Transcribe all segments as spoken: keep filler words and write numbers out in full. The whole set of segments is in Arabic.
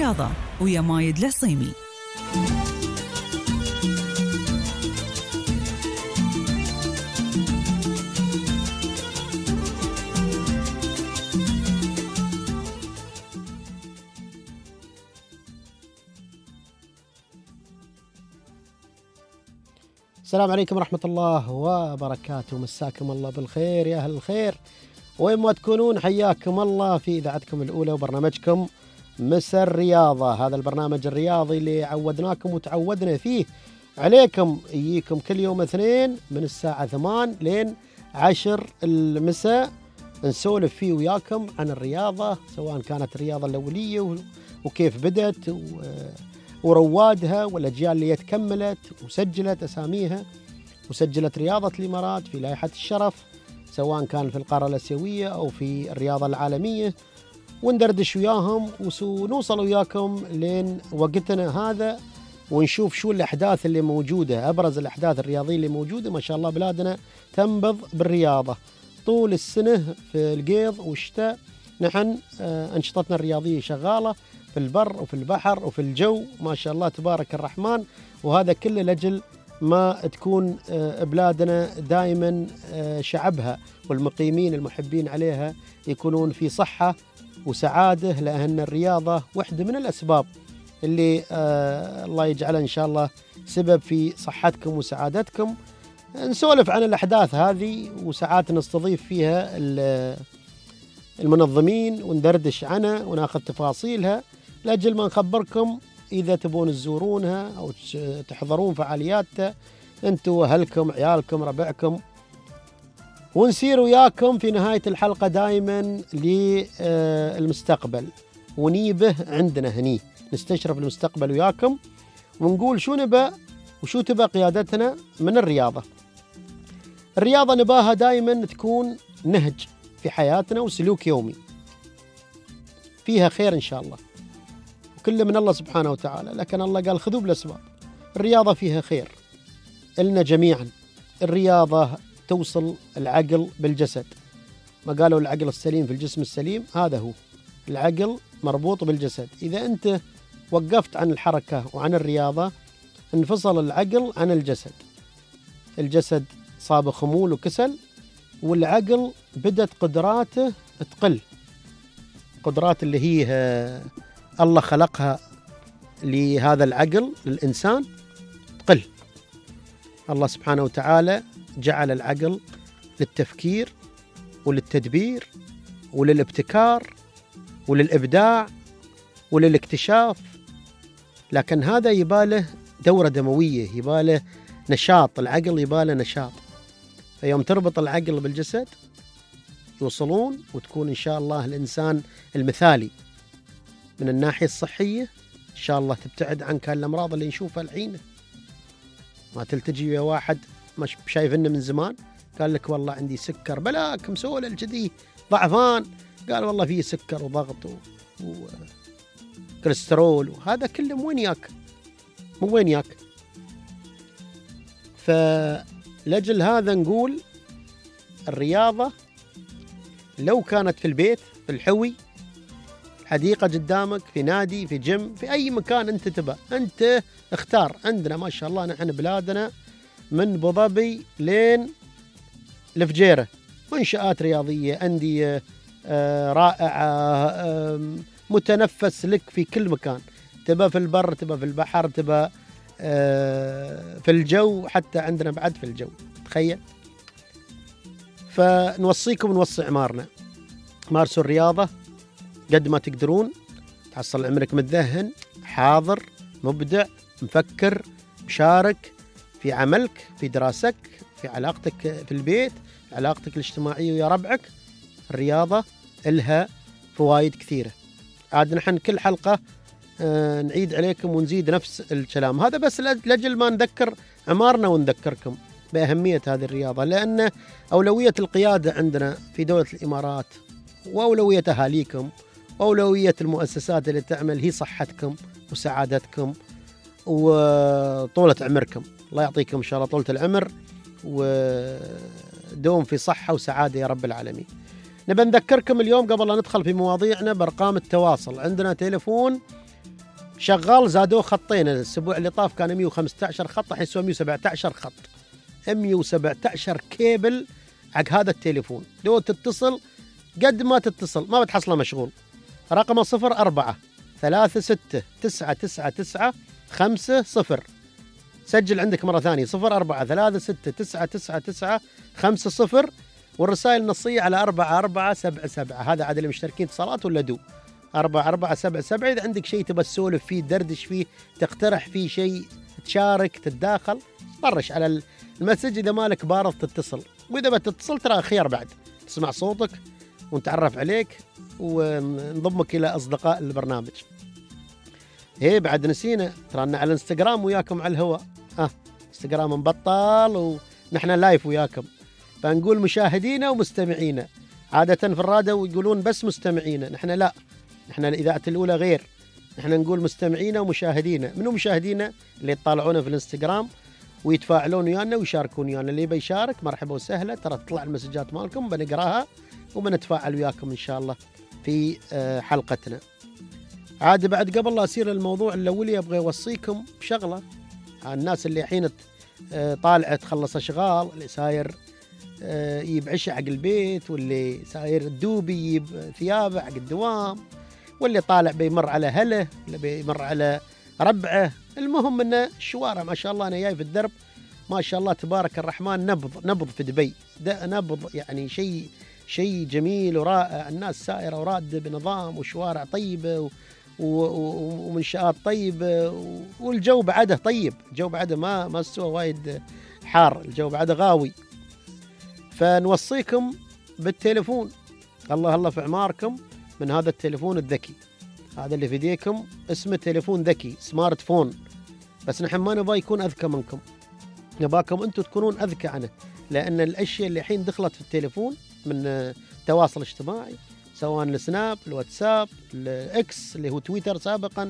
الرياضة ويا مايد العصيمي. السلام عليكم ورحمة الله وبركاته، مساكم الله بالخير يا أهل الخير وين ما تكونون، حياكم الله في إذاعتكم الأولى وبرنامجكم مسا الرياضة. هذا البرنامج الرياضي اللي عودناكم وتعودنا فيه عليكم، يجيكم كل يوم اثنين من الساعة ثمان لين عشر المساء، نسولف فيه وياكم عن الرياضة، سواء كانت الرياضة الأولية وكيف بدت و وروادها والأجيال اللي تكملت وسجلت أساميها وسجلت رياضة الإمارات في لائحة الشرف، سواء كان في القارة الآسيوية أو في الرياضة العالمية، وندردش وياهم ونوصل وياكم لين وقتنا هذا ونشوف شو الأحداث اللي موجودة، أبرز الأحداث الرياضية اللي موجودة. ما شاء الله بلادنا تنبض بالرياضة طول السنة، في القيض والشتاء نحن أنشطتنا الرياضية شغالة في البر وفي البحر وفي الجو، ما شاء الله تبارك الرحمن. وهذا كله لجل ما تكون بلادنا دائما شعبها والمقيمين المحبين عليها يكونون في صحة وسعادة، لأن الرياضة واحدة من الأسباب اللي الله يجعلها إن شاء الله سبب في صحتكم وسعادتكم. نسولف عن الأحداث هذه وساعات نستضيف فيها المنظمين وندردش عنها وناخذ تفاصيلها لأجل ما نخبركم إذا تبون تزورونها أو تحضرون فعالياتها أنتوا وأهلكم عيالكم ربعكم، ونسير وياكم في نهاية الحلقة دائما للمستقبل ونيبه عندنا هني، نستشرف المستقبل وياكم ونقول شو نبى وشو تبى قيادتنا من الرياضة. الرياضة نباها دائما تكون نهج في حياتنا وسلوك يومي فيها خير إن شاء الله، وكل من الله سبحانه وتعالى، لكن الله قال خذوا بالأسباب. الرياضة فيها خير إلنا جميعا، الرياضة توصل العقل بالجسد، ما قالوا العقل السليم في الجسم السليم، هذا هو العقل مربوط بالجسد. إذا أنت وقفت عن الحركة وعن الرياضة انفصل العقل عن الجسد، الجسد صاب خمول وكسل، والعقل بدت قدراته تقل، قدرات اللي هي الله خلقها لهذا العقل للإنسان تقل. الله سبحانه وتعالى جعل العقل للتفكير وللتدبير وللابتكار وللإبداع وللاكتشاف، لكن هذا يباله دورة دموية، يباله نشاط، العقل يباله نشاط. فيوم تربط العقل بالجسد يوصلون وتكون إن شاء الله الإنسان المثالي من الناحية الصحية، إن شاء الله تبتعد عنك الأمراض اللي نشوفها الحين. ما تلتجي يا واحد مش شايف إنه من زمان قال لك والله عندي سكر، بلاك مسول الجدي ضعفان، قال والله فيه سكر وضغط وكوليسترول، وهذا كله مو وين ياك مو وين ياك. فلجل هذا نقول الرياضة لو كانت في البيت، في الحوي، حديقة قدامك، في نادي، في جيم، في أي مكان أنت تبى، أنت اختار. عندنا ما شاء الله نحن بلادنا من أبو ظبي لين الفجيرة منشآت رياضية، أندية آه رائعة، آه متنفس لك في كل مكان، تبى في البر، تبى في البحر، تبى آه في الجو، حتى عندنا بعد في الجو، تخيل. فنوصيكم ونوصي عمارنا مارسوا الرياضة قد ما تقدرون، تحصل عمرك متذهن، حاضر، مبدع، مفكر، مشارك في عملك، في دراستك، في علاقتك في البيت، علاقتك الاجتماعية ويا ربعك. الرياضة لها فوائد كثيرة، عاد نحن كل حلقة آه نعيد عليكم ونزيد نفس الكلام هذا، بس لأجل ما نذكر عمارنا ونذكركم بأهمية هذه الرياضة، لأن أولوية القيادة عندنا في دولة الإمارات وأولوية أهاليكم وأولوية المؤسسات اللي تعمل هي صحتكم وسعادتكم وطولة عمركم. الله يعطيكم إن شاء الله طولة العمر ودوم في صحة وسعادة يا رب العالمين. نبي نذكركم اليوم قبل لا ندخل في مواضيعنا بأرقام التواصل. عندنا تليفون شغال، زادوه خطين الاسبوع اللي طاف، كان مئة وخمسة عشر خط الحين يسوى مئة وسبعة عشر خط، مئة وسبعة عشر كيبل حق هذا التليفون. لو تتصل قد ما تتصل ما بتحصله مشغول. رقمه صفر أربعة ثلاثة ستة تسعة تسعة تسعة خمسة صفر. سجل عندك مرة ثانية صفر أربعة ثلاثة ستة تسعة تسعة تسعة خمسة صفر، والرسائل النصية على أربعة أربعة سبعة سبعة. هذا عدد المشتركين اتصالات ولا دو؟ أربعة أربعة سبعة سبعة. إذا عندك شيء تبى تسولف فيه، تدردش فيه، تقترح فيه شيء، تشارك، تتداخل، طرش على المسج. إذا مالك بارض تتصل، وإذا بتتصل ترى خير بعد تسمع صوتك ونتعرف عليك ونضمك إلى أصدقاء البرنامج. إيه بعد نسينا ترانا على الانستغرام وياكم على الهواء. ها انستغرام مبطل ونحن لايف وياكم، فنقول مشاهدينا ومستمعينا. عادة في الراديو يقولون بس مستمعينا، نحن لا، نحن الإذاعة الأولى غير، نحن نقول مستمعينا ومشاهدينا. منو مشاهدينا؟ اللي يطالعونا في الانستغرام ويتفاعلون ويانا ويشاركون ويانا. اللي بيشارك مرحبا وسهلا، ترى تطلع المسجات مالكم بنقراها وبنتفاعل وياكم إن شاء الله في حلقتنا. عاد بعد قبل لا أسير الموضوع الأولي أبغى أوصيكم بشغلة. الناس اللي حين طالعة تخلص أشغال، اللي ساير يجيب عشاء حق البيت، واللي ساير الدوبي يجيب ثيابه حق الدوام، واللي طالع بيمر على هله، اللي بيمر على ربعه. المهم ان الشوارع ما شاء الله، انا جاي في الدرب ما شاء الله تبارك الرحمن، نبض نبض في دبي، نبض يعني شيء شيء جميل ورائع. الناس سائره وراده بنظام، وشوارع طيبه ومنشآت طيبه، والجو بعده طيب، الجو بعده ما ما استوى وايد حار، الجو بعده غاوي. فنوصيكم بالتليفون، الله الله في عماركم، من هذا التليفون الذكي هذا اللي في يديكم. اسمه تليفون ذكي، سمارت فون. بس نحن ما نبغى يكون أذكى منكم، نباكم أنتم تكونون أذكى عنه، لأن الأشياء اللي الحين دخلت في التليفون من التواصل الاجتماعي، سواء السناب، الواتساب، الإكس اللي هو تويتر سابقا،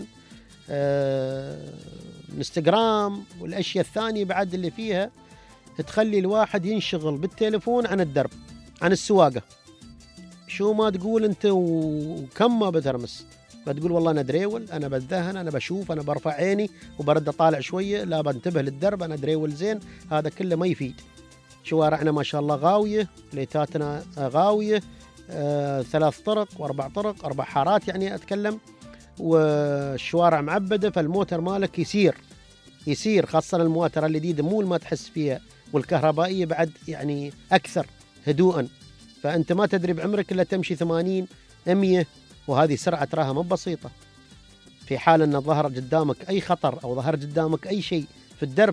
آه، الانستغرام، والأشياء الثانية بعد اللي فيها تخلي الواحد ينشغل بالتليفون عن الدرب، عن السواقة. شو ما تقول أنت وكم ما بترمس، بتقول والله أنا دريول، أنا بتذهن، أنا بشوف، أنا برفع عيني وبرد أطالع شوية، لا بنتبه للدرب، أنا دريول زين. هذا كله ما يفيد. شوارعنا ما شاء الله غاوية، ليتاتنا غاوية، آه، ثلاث طرق وأربع طرق، أربع حارات يعني أتكلم، والشوارع معبدة، فالموتر مالك يسير يسير خاصة المواتر الجديدة مو ما تحس فيها، والكهربائية بعد يعني أكثر هدوءا. فأنت ما تدري بعمرك إلا تمشي ثمانين مية، وهذه سرعة تراها مو بسيطة. في حال أن ظهر قدامك أي خطر أو ظهر قدامك أي شيء في الدرب،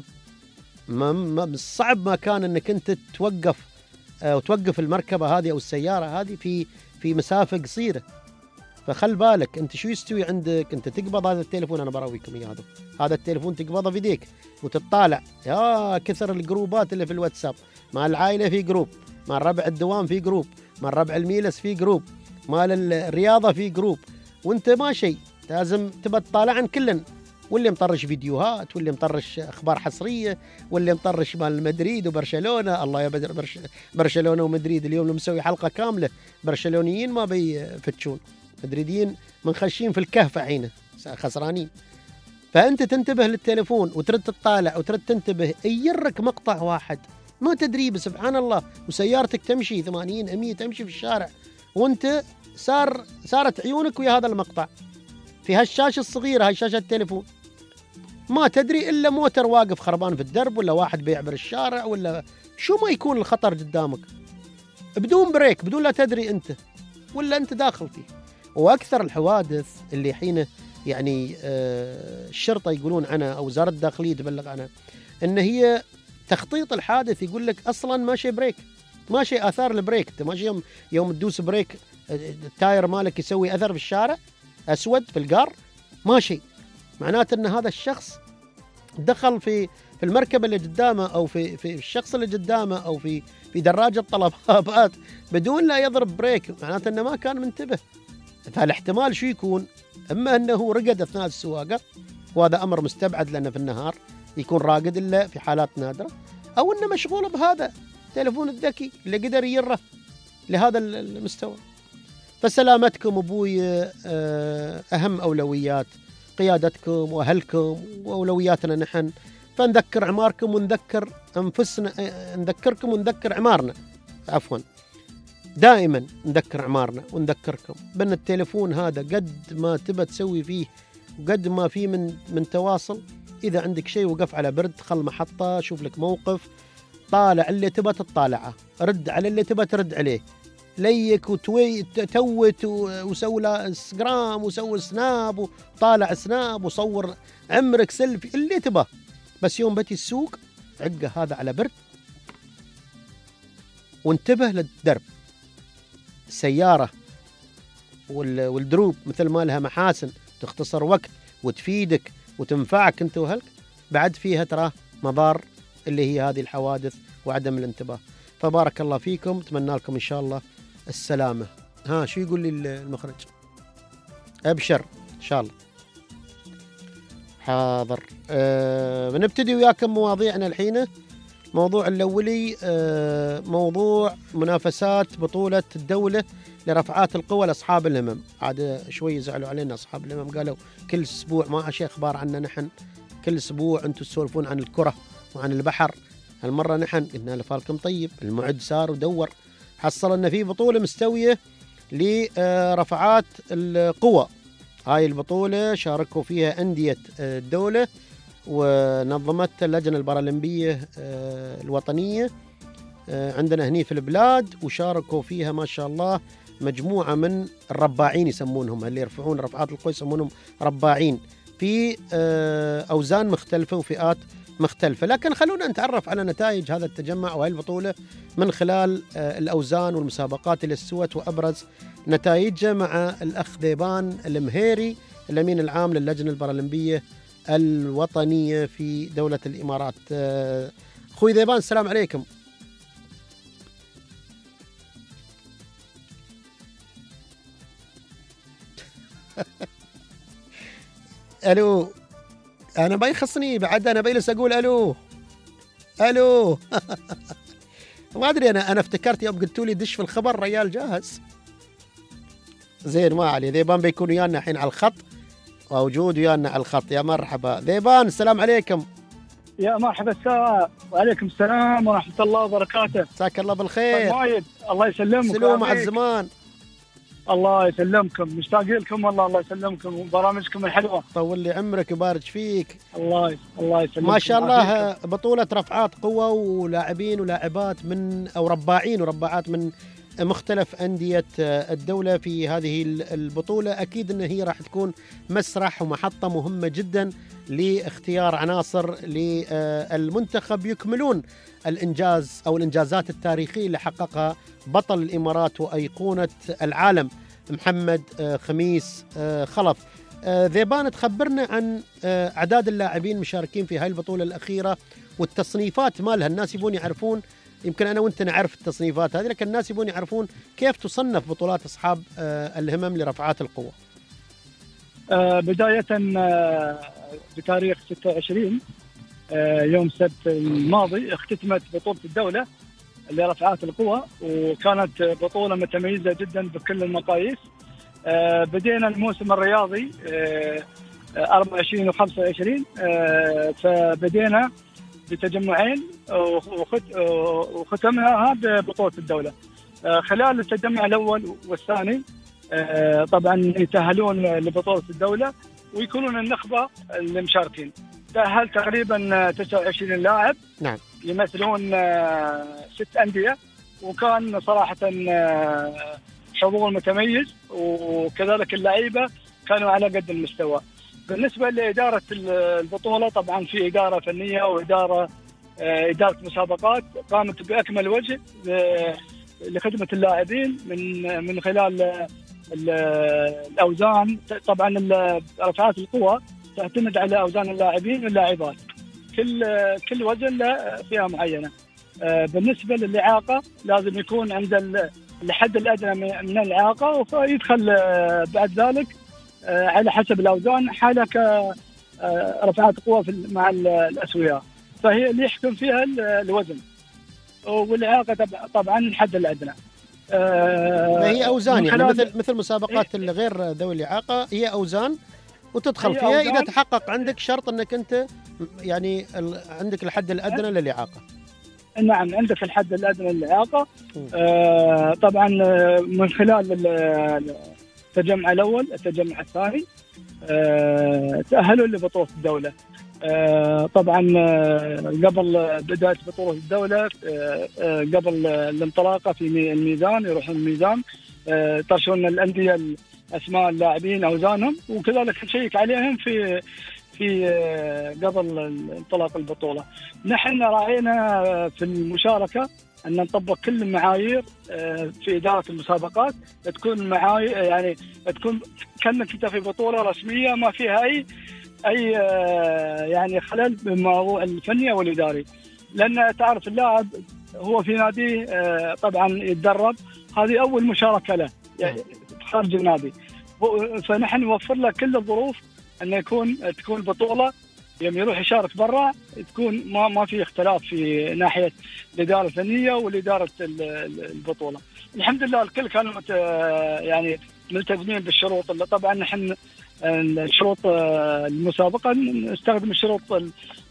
ما صعب ما كان أنك أنت توقف أو توقف المركبة هذه أو السيارة هذه في في مسافة قصيرة. فخل بالك أنت شو يستوي عندك. أنت تقبض هذا التليفون، أنا براويكم إياه، هذا هذا التليفون تقبضه في يديك وتطالع. يا كثر الجروبات اللي في الواتساب، مع العائلة في جروب، مع الربع الدوام في جروب، مع الربع الميلس في جروب، مال الرياضة في جروب، وانت ما شيء لازم تبى تطالع عن كلن. واللي مطرش فيديوهات، واللي مطرش اخبار حصريه، واللي مطرش مال مدريد وبرشلونه. الله يا بدر، برش برشلونه ومدريد اليوم لو مسوي حلقه كامله، برشلونيين ما بيفتشون، مدريديين منخشين في الكهف عينه خسرانين. فانت تنتبه للتليفون وترد تطالع وترد تنتبه، يجرك مقطع واحد ما تدري، سبحان الله، وسيارتك تمشي ثمانين مية تمشي في الشارع، وانت صار صارت عيونك ويا هذا المقطع في هالشاشه الصغيره، هاي شاشه التليفون. ما تدري الا موتر واقف خربان في الدرب، ولا واحد بيعبر الشارع، ولا شو ما يكون الخطر قدامك بدون بريك، بدون لا تدري انت، ولا انت داخل فيه. واكثر الحوادث اللي حين يعني آه الشرطه يقولون عنها او وزاره الداخليه تبلغ عنها، ان هي تخطيط الحادث. يقول لك اصلا ماشي بريك، ماشي اثار البريك. انت ماشي يوم يوم تدوس بريك التاير مالك يسوي اثر في الشارع اسود في القار، ماشي، معناته ان هذا الشخص دخل في في المركبه اللي قدامه، او في في الشخص اللي قدامه، او في في دراجه طلبات بدون لا يضرب بريك، معناته انه ما كان منتبه. فالاحتمال شو يكون؟ اما انه رقد اثناء السواقه، وهذا امر مستبعد لانه في النهار يكون راقد الا في حالات نادره، او انه مشغول بهذا التليفون الذكي اللي قدر يره لهذا المستوى. فسلامتكم ابوي اهم اولويات، قيادتكم وأهلكم وأولوياتنا نحن، فنذكر عماركم ونذكر أنفسنا، نذكركم ونذكر عمارنا، عفوا دائما نذكر عمارنا ونذكركم بأن التليفون هذا قد ما تبى تسوي فيه وقد ما فيه من من تواصل، إذا عندك شيء وقف على برد، خل محطة، شوف لك موقف، طالع اللي تبى تطالعه، رد على اللي تبى ترد عليه، ليك وتوي توت وسوي له انستغرام وسوي سناب وطالع سناب وصور عمرك سيلفي اللي تبى، بس يوم بتي السوق عقه هذا على برد، وانتبه للدرب. السيارة والدروب مثل ما لها محاسن تختصر وقت وتفيدك وتنفعك انت واهلك، بعد فيها تراه مضار اللي هي هذه الحوادث وعدم الانتباه. فبارك الله فيكم، اتمنى لكم ان شاء الله السلامة. ها شو يقول لي المخرج؟ ابشر ان شاء الله. حاضر. أه بنبتدي وياكم مواضيعنا الحين. الموضوع الأولي أه موضوع منافسات بطولة الدولة لرفعات القوى لأصحاب الهمم. عاد شوي زعلوا علينا أصحاب الهمم، قالوا كل أسبوع ما شيء أخبار عنا نحن، كل أسبوع أنتم تسولفون عن الكرة وعن البحر. هالمرة نحن قلنا لفالكم طيب، المعد سار ودور، حصل أن في بطولة مستوية لرفعات القوى. هاي البطولة شاركوا فيها أندية الدولة ونظمت اللجنة البارالمبية الوطنية عندنا هني في البلاد، وشاركوا فيها ما شاء الله مجموعة من الرباعين يسمونهم، اللي يرفعون رفعات القوى يسمونهم رباعين في أوزان مختلفة وفئات مختلفة. لكن خلونا نتعرف على نتائج هذا التجمع وهي البطولة من خلال الأوزان والمسابقات اللي استوت وأبرز نتائجها مع الأخ ذيبان المهيري الأمين العام للجنة البارالمبية الوطنية في دولة الإمارات. أخوي ذيبان السلام عليكم. ألو، أنا ما يخصني بعد، أنا بيلس أقول ألو ألو ما أدري، أنا أنا افتكرت يوم قلتوا لي دش في الخبر ريال جاهز. زين ما علي، ذيبان بيكون ويانا الحين على الخط، موجود ويانا على الخط. يا مرحبا ذيبان، السلام عليكم. يا مرحبا السلام. وعليكم السلام ورحمة الله وبركاته. مساك الله بالخير. طيب الله يسلمك. سلوم مع الزمان. الله يسلمكم، مشتاق لكم والله. الله يسلمكم وبرامجكم الحلوة. طول لي عمرك ويبارك فيك. الله الله يسلمك. ما شاء الله بطولة رفعات قوة ولاعبين ولاعبات من أو رباعين ورباعات من مختلف أندية الدولة في هذه البطولة. أكيد أن هي راح تكون مسرح ومحطة مهمة جدا لاختيار عناصر للمنتخب يكملون الإنجاز أو الإنجازات التاريخية اللي حققها بطل الإمارات وأيقونة العالم محمد خميس خلف. ذيبان، تخبرنا عن أعداد اللاعبين المشاركين في هاي البطولة الأخيرة والتصنيفات مالها. الناس يبون يعرفون، يمكن أنا وأنت نعرف التصنيفات هذه، لكن الناس يبون يعرفون كيف تصنف بطولات أصحاب الهمم لرفعات القوة. آه بداية آه بتاريخ ستة وعشرين آه يوم السبت الماضي اختتمت بطولة الدولة لرفعات القوى، وكانت بطولة متميزة جدا بكل المقاييس. آه بدينا الموسم الرياضي آه أربعة وعشرين وخمسة وعشرين، آه فبدينا بتجمعين وختمناها ببطولة الدولة. خلال التجمع الأول والثاني طبعا يتأهلون لبطولة الدولة ويكونون النخبة المشاركين. تأهل تقريبا تسعة وعشرين لاعب. نعم. يمثلون ست أندية، وكان صراحة حضور متميز، وكذلك اللعيبة كانوا على قد المستوى. بالنسبة لإدارة البطولة طبعا في إدارة فنية وإدارة إدارة مسابقات قامت بأكمل وجه لخدمة اللاعبين من من خلال الأوزان. طبعا رفعات القوى تعتمد على أوزان اللاعبين واللاعبات، كل كل وزن له فئة معينة. بالنسبة للإعاقة لازم يكون عند الحد الأدنى من الإعاقة، ويدخل بعد ذلك على حسب الأوزان حالة كرفعات قوة مع الأسوياء، فهي اللي يحكم فيها الوزن. والإعاقة طبعا الحد الأدنى. هي أوزان يعني مثل مثل مسابقات الغير ذوي الإعاقة، هي أوزان وتدخل هي فيها إذا أوزان. تحقق عندك شرط أنك أنت يعني ال- عندك الحد الأدنى للإعاقة. نعم، عندك الحد الادنى للاعاقه. آه طبعا آه، من خلال ال- التجمع الاول التجمع الثاني آه تاهلوا لبطوله الدوله. آه طبعا آه، قبل بدايه بطوله الدوله آه آه، قبل الانطلاقه في مي- الميزان، يروحون الميزان آه يطرشون الانديه اسماء اللاعبين اوزانهم، وكذلك نشيك عليهم في في آه، قبل انطلاق البطوله. نحن راعينا آه، في المشاركه ان نطبق كل المعايير آه، في اداره المسابقات، تكون معايير يعني تكون كانك انت في بطوله رسميه ما فيها اي اي آه، يعني خلل بالموضوع الفني او الاداري. لان تعرف اللاعب هو في ناديه آه، طبعا يتدرب، هذه اول مشاركه له يعني خارج النادي، فنحن نوفر له كل الظروف انه يكون تكون بطوله يوم يروح يشارك برا تكون ما ما في اختلاف في ناحيه الاداره الفنيه والاداره ال- ال- البطوله. الحمد لله الكل كانوا مت- يعني ملتزمين بالشروط، اللي طبعا نحن الشروط المسابقه نستخدم الشروط ال-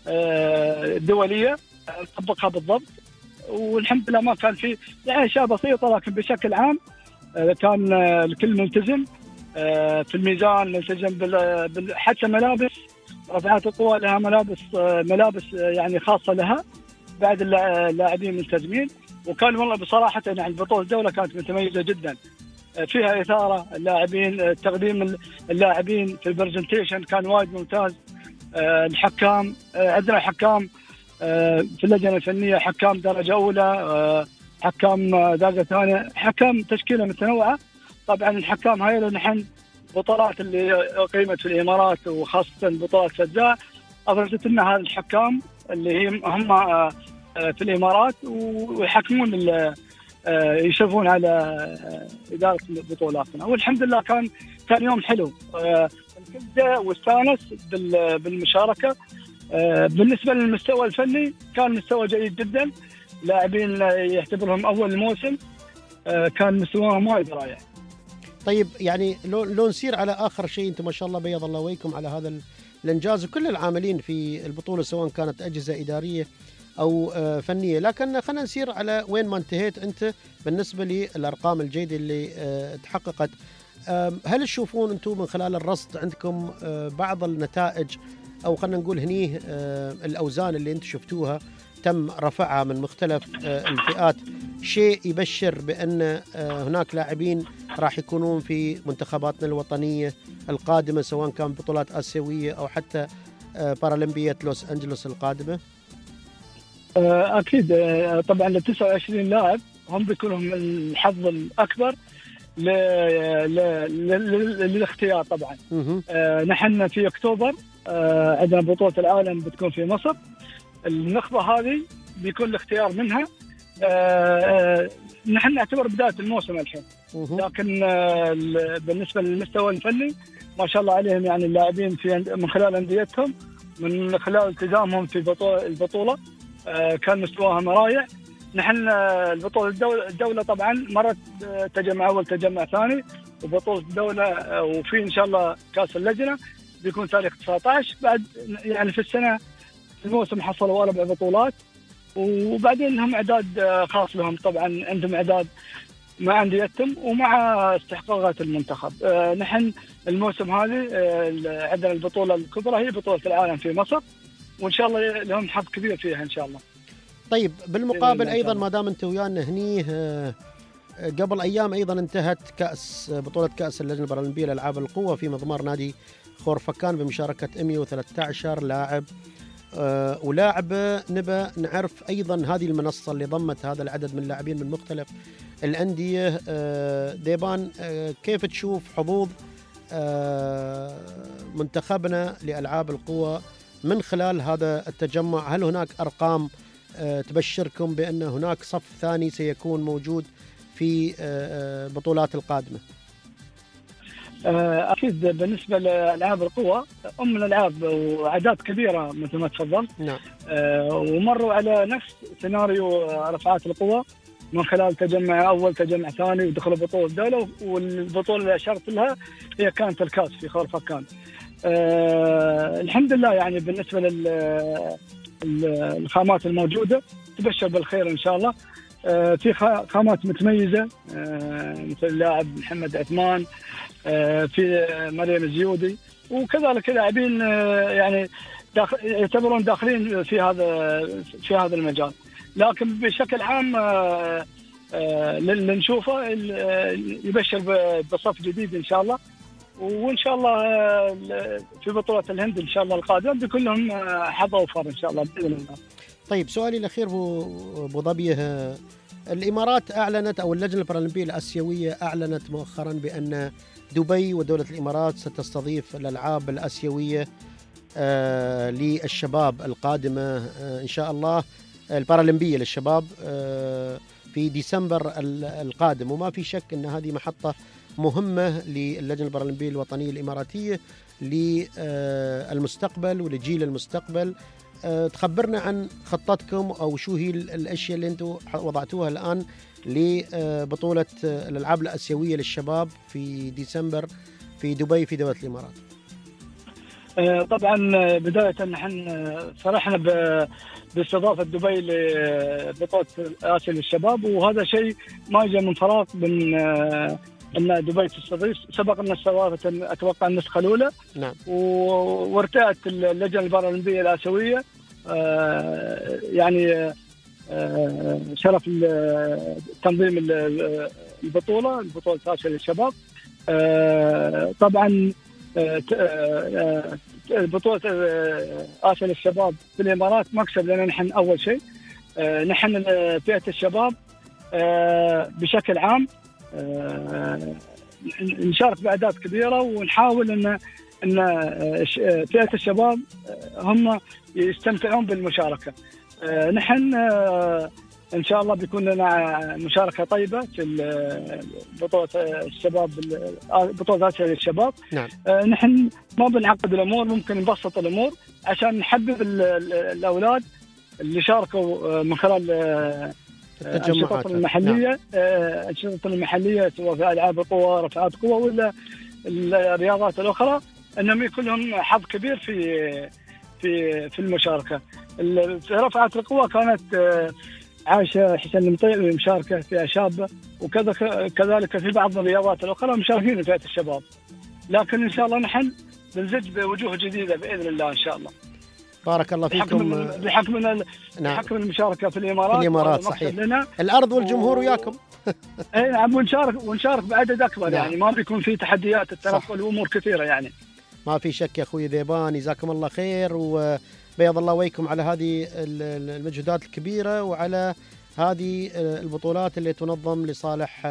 الدوليه نطبقها بالضبط، والحمد لله ما كان في يعني اشياء بسيطه، لكن بشكل عام كان الكل ملتزم في الميزان، ملتزم بال بال- حتى ملابس رفعات القوى لها ملابس ملابس يعني خاصه لها، بعد اللا- اللاعبين ملتزمين. وكان والله بصراحه يعني بطوله الدوله كانت متميزه جدا، فيها اثاره اللاعبين، تقديم اللاعبين في البرزنتيشن كان وايد ممتاز. الحكام عندنا حكام في اللجنه الفنيه، حكام درجه اولى، حكام درجه ثانيه، حكام تشكيله متنوعه. طبعا الحكام هاي نحن بطولات اللي اقيمت في الامارات وخاصه بطولات فزاع ابرزت لنا هذا الحكام اللي هي هم في الامارات ويحكمون يشرفون على اداره بطولاتنا. والحمد لله كان كان يوم حلو، الكل جاء واستانس بالمشاركه. بالنسبه للمستوى الفني كان مستوى جيد جدا، لاعبين يعتبرهم اول موسم كان مستواهم وايد رائع. طيب يعني لو لو نسير على اخر شيء، انتم ما شاء الله بيض الله وجهكم على هذا الانجاز، وكل العاملين في البطوله سواء كانت اجهزه اداريه او آه، فنيه، لكن خلينا نسير على وين ما انتهيت انت بالنسبه للارقام الجيده اللي آه، تحققت. آم، هل تشوفون انتم من خلال الرصد عندكم آه، بعض النتائج، او خلينا نقول هنيه آه، الاوزان اللي انتم شفتوها تم رفعها من مختلف آه، الفئات، شيء يبشر بأن آه، هناك لاعبين راح يكونون في منتخباتنا الوطنية القادمة سواء كان بطولات آسيوية أو حتى آه، بارالمبية لوس أنجلوس القادمة؟ اكيد طبعا ال تسعة وعشرين لاعب هم بيكونوا من الحظ الاكبر ل... ل... ل... للاختيار. طبعا آه نحن في اكتوبر آه عندنا بطوله العالم بتكون في مصر، النخبه هذه بيكون الاختيار منها. آه نحن نعتبر بدايه الموسم الحين، لكن آه بالنسبه للمستوى الفني ما شاء الله عليهم، يعني اللاعبين في من خلال انديتهم من خلال التزامهم في بطوله البطوله آه كان مستواهم رائع. نحن آه البطوله الدوله, الدولة طبعا مرت آه تجمع اول تجمع ثاني، وبطوله الدوله آه وفي ان شاء الله كاس اللجنه بيكون تاريخ تسعة عشر. بعد يعني في السنه الموسم حصلوا اربع بطولات، وبعدين لهم اعداد خاص لهم، طبعا عندهم اعداد مع انديتهم ومع استحقاقات المنتخب. آه نحن الموسم هذه آه عندنا البطوله الكبرى هي بطوله العالم في مصر، وان شاء الله لهم حظ كبير فيها ان شاء الله. طيب بالمقابل ايضا ما دام انت ويانا هني، آه قبل ايام ايضا انتهت كاس بطوله كاس اللجنه البارالمبيه لالعاب القوه في مضمار نادي خورفكان بمشاركه مئة وثلاثة عشر لاعب أه ولاعبة. نبى نعرف أيضا هذه المنصة اللي ضمت هذا العدد من اللاعبين من مختلف الأندية. أه ديبان، أه كيف تشوف حظوظ أه منتخبنا لألعاب القوى من خلال هذا التجمع؟ هل هناك أرقام أه تبشركم بأن هناك صف ثاني سيكون موجود في أه بطولات القادمة؟ اكيد بالنسبه لالعاب القوى ام الالعاب واعداد كبيره مثل ما تفضلت. نعم. أه ومروا على نفس سيناريو رفعات القوى من خلال تجمع اول تجمع ثاني ودخلوا بطوله الدوله، والبطوله اللي اشرت لها هي كانت الكاس في خورفكان. آه الحمد لله يعني بالنسبة للخامات الموجودة تبشر بالخير إن شاء الله. آه في خامات متميزة آه مثل اللاعب محمد عثمان، آه في مريم الزيودي، وكذلك لاعبين آه يعني داخل يعتبرون داخلين في هذا في هذا المجال. لكن بشكل عام آه آه اللي نشوفه يبشر بصف جديد إن شاء الله، وإن شاء الله في بطولة الهند إن شاء الله القادمة بيكون لهم حظ أوفر إن شاء الله بإذن الله. طيب سؤالي الأخير أبو ظبي، الإمارات أعلنت أو اللجنة البارالمبية الآسيوية أعلنت مؤخرا بأن دبي ودولة الإمارات ستستضيف الألعاب الآسيوية آه للشباب القادمة آه إن شاء الله، البارالمبية للشباب آه في ديسمبر القادم. وما في شك أن هذه محطة مهمة للجنة البارالمبية الوطنية الإماراتية للمستقبل ولجيل المستقبل. تخبرنا عن خطتكم أو شو هي الأشياء اللي أنتم وضعتوها الآن لبطولة الألعاب الآسيوية للشباب في ديسمبر في دبي في دولة الإمارات. طبعا بداية نحن فرحنا باستضافة دبي لبطولة آسيا للشباب، وهذا شيء ما جاء من فراغ من أن دبي تستضيف. سبق أن استضافت أتوقع النسخة الأولى، نعم، وارتأت اللجنة البارالمبية الآسيوية يعني شرف تنظيم البطولة البطولة آسيا للشباب. طبعا بطولة آسيا للشباب في الإمارات مكسب لنا نحن. أول شيء نحن فئة الشباب بشكل عام نشارك بأعداد كبيرة، ونحاول أن أن فئة الشباب هم يستمتعون بالمشاركة. نحن إن شاء الله بيكون لنا مشاركة طيبة في بطولة الشباب بطولة آسيا للشباب. نعم. نحن ما بنعقد الأمور، ممكن نبسط الأمور عشان نحبب الأولاد اللي شاركوا من خلال الأنشطة المحلية. الأنشطة المحلية سواء في ألعاب القوى، رفعات قوى، ولا الرياضات الأخرى، أنهم يكون لهم حظ كبير في في في المشاركة. في رفعات القوى كانت عائشة حسين المطيع مشاركة فيها شابة، وكذا كذلك في بعض الرياضات الأخرى مشاركين في فئة الشباب. لكن إن شاء الله نحن بنزج بوجوه جديدة بإذن الله إن شاء الله. بارك الله فيكم. بحكم من بحكم المشاركة في الإمارات. في الإمارات صحيح. الأرض والجمهور وياكم. اي نعم، ونشارك ونشارك بعدد أكبر. نعم. يعني ما بيكون في تحديات التنقل وأمور كثيرة يعني. ما في شك يا أخوي ذيبان، جزاكم الله خير وبيض الله وجهكم على هذه المجهودات الكبيرة وعلى هذه البطولات اللي تنظم لصالح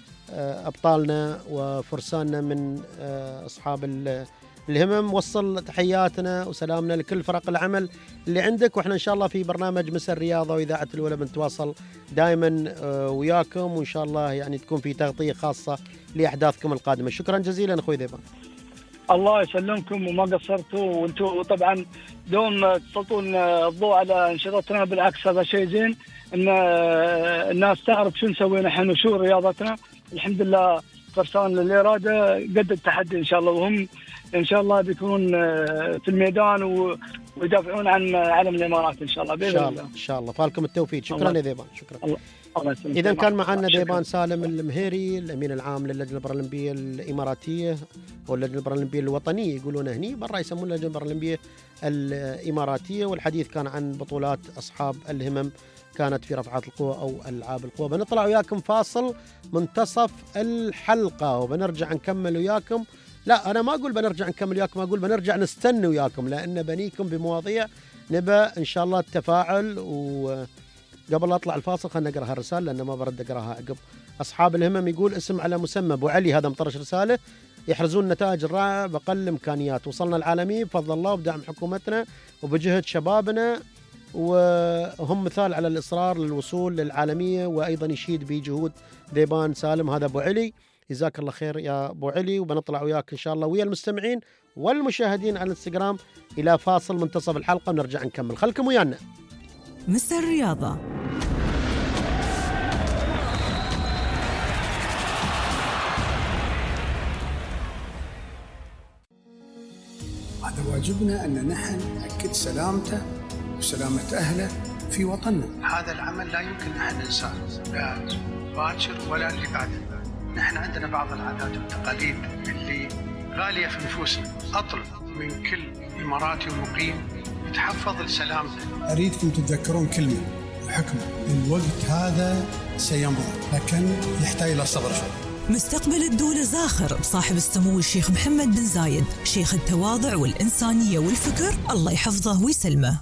أبطالنا وفرساننا من أصحاب الهمم. وصل تحياتنا وسلامنا لكل فرق العمل اللي عندك، وإحنا إن شاء الله في برنامج مسا الرياضة وإذاعة الأولى بنتواصل دائما وياكم، وإن شاء الله يعني تكون في تغطية خاصة لأحداثكم القادمة. شكرا جزيلا أخوي ذيبان. الله يسلمكم وما قصرتوا، وانتم طبعا دوم تسلطون الضوء على انشطتنا. بالعكس هذا شيء زين ان الناس تعرف شو نسوي نحن وشو رياضتنا. الحمد لله فرسان للإرادة قد التحدي إن شاء الله، وهم إن شاء الله بيكونون في الميدان ويدافعون عن علم الإمارات إن شاء الله بإذن الله. إن شاء الله فالكم التوفيق. شكرا لذيبان. شكرا. الله. إذا كان معنا ذيبان سالم المهيري الأمين العام للجنة البارالمبية الإماراتية واللجنة البارالمبية الوطنية يقولون هني، برا يسمون اللجنة البارالمبية الإماراتية، والحديث كان عن بطولات أصحاب الهمم كانت في رفعات القوى أو ألعاب القوى. بنطلع وياكم فاصل منتصف الحلقة وبنرجع نكمل وياكم. لا أنا ما أقول بنرجع نكمل وياكم، أقول بنرجع نستنى وياكم، لأن بنيكم بمواضيع نبى إن شاء الله التفاعل. وقبل أطلع الفاصل خلنا نقرأ هالرسالة لأن ما برد أقرأها عقب. أصحاب الهمم يقول اسم على مسمى أبو علي، هذا مطرش رسالة، يحرزون نتائج الرائعة بأقل إمكانيات. وصلنا العالمين بفضل الله وبدعم حكومتنا وبجهد شبابنا، وهم مثال على الإصرار للوصول للعالمية. وأيضا يشيد بجهود ذيبان سالم. هذا أبو علي، جزاك الله خير يا أبو علي. وبنطلع وياك إن شاء الله ويا المستمعين والمشاهدين على الانستغرام إلى فاصل منتصف الحلقة ونرجع نكمل. خلكم ويانا. مستر الرياضة. واجبنا أن نحن نأكد سلامته وسلامة أهله في وطننا. هذا العمل لا يمكن نحن ننساه، لا باكر ولا اللي بعده. نحن عندنا بعض العادات والتقاليد اللي غالية في نفوسنا. أطلب من كل إماراتي ومقيم يتحفظ لسلامته. أريدكم تتذكرون كلمة وحكمة، الوقت هذا سيمضي لكن يحتاج إلى صبر شوي. مستقبل الدولة زاخر بصاحب السمو الشيخ محمد بن زايد، شيخ التواضع والإنسانية والفكر، الله يحفظه ويسلمه.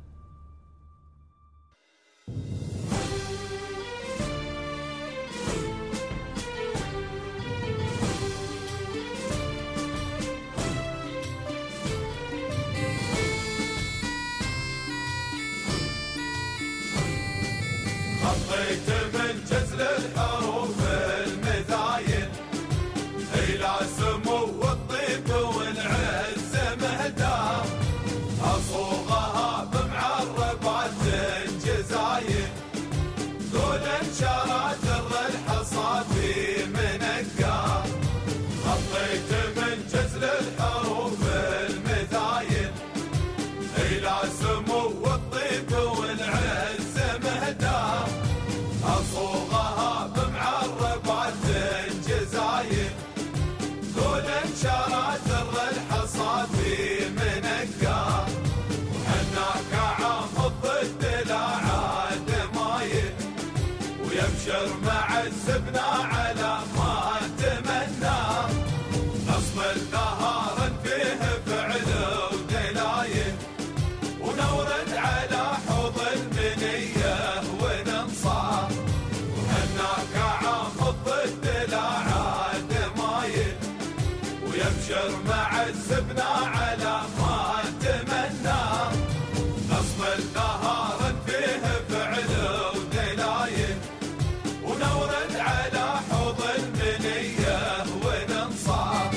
خطيت من جزل الحروف المثايل إلى سمو الطيب والعز مهداه، أصوغها بمعربات جزاير دون انشارات الحصى في منقاه. خطيت من جزل الحروف المثايل إلى سمو الطيب والعز مهداه، أصوغها بمعربات جزاير دون انشارات الحصى في منقاه. وحناك عام الضد لا عاد مايل ويبشر مع الزبنة على ما تمناه، نصب النهار فيه فعل ودلايل ونورد على حوض المنية وننصاه. وحناك عام الضد لا عاد مايل ويبشر مع الزبنة على ما تمناه، نصب النهار فيه فعل ودلايل ونورد على حوض المنية وننصاه.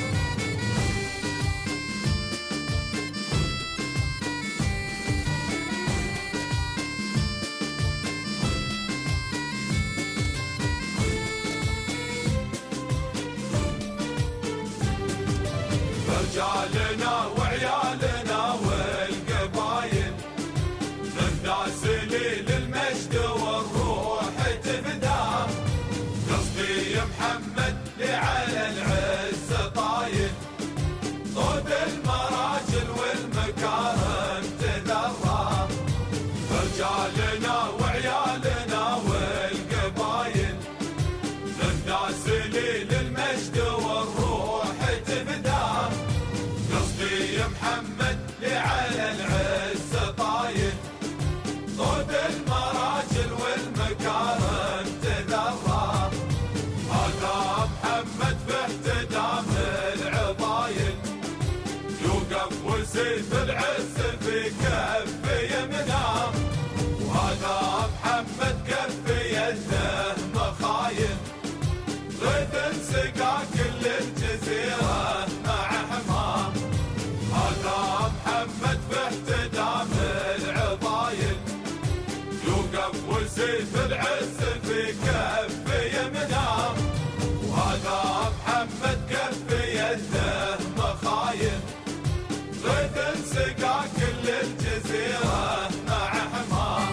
رجالنا وعيالنا والقبايل ننداسلي للمجد والروح تفداه، قصدي محمد لعلى العز طايل صوت المراجل والمكارم تذراه. رجالنا وعيالنا والقبايل ننداسلي للمجد والروح تفداه، قصدي محمد لعلى العز طايل صوت المراجل والمكارم تذراه. هذا محمد في احتدام العضايل يوقف وسيف العز في كف يمناه، وهذا محمد كف يده مخايل غيث سقى كل الجزيرة مع حماه. هذا محمد في احتدام العضايل يوقف وسيف العز في كف يمناه، وهذا محمد كف يده مخايل غيث سقى كل الجزيرة مع حماه.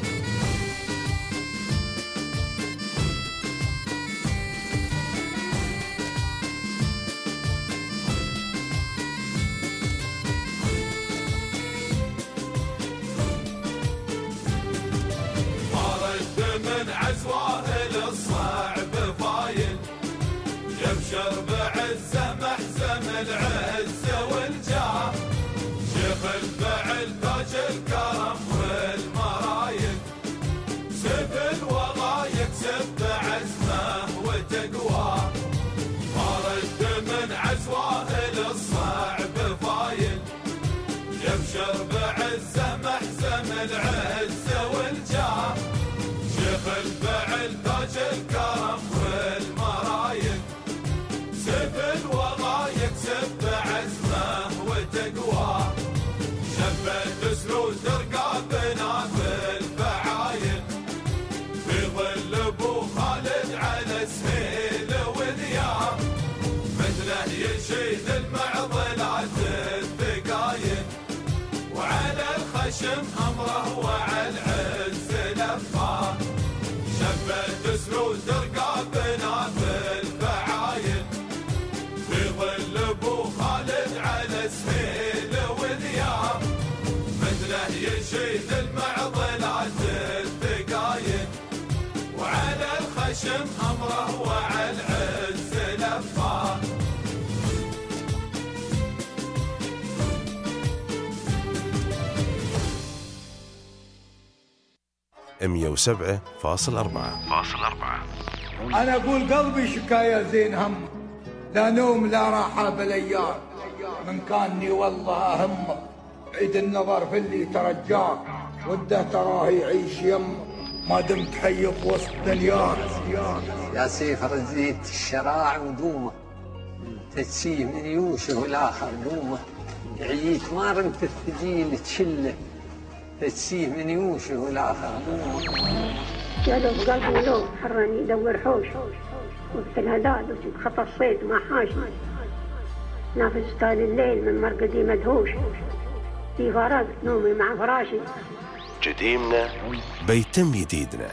من عزواه للصعب فايل يبشر بعزه محزم العز والجاه، شيخ الفعل تاج الكرم والمرايل سيف الوغى يكسب بعزمه وتقواه. فرد من عزواه للصعب فايل يبشر بعزه محزم العز والجاه، شيخ الفعل تاج الكرم والمرايل سيف الوغى يكسب بعز وشم أمره وعلى العز لفاه. مية وسبعة فاصل أربعة. أنا أقول قلبي شكاية زين هم، لا نوم لا راحة بالأيام، من كاني والله أهم عيد النظر في اللي ترجاك، وده تراه يعيش يم ما دمت حي بوسط دنياك. يا سيف رزيت الشراع ودومه، تتسيه من يوشه والآخر دومه، عييت ما رمت الثقيل تشله، تتسيه من يوشه والآخر دومه. يا دوب قلبي لو حرني يدور حوش، وقت الهداد وجد خطى الصيد ما حاش، نافس طال الليل من مرقدي مدهوش، في فراغ نومي مع فراشي. جديمنا بيتم جديدنا.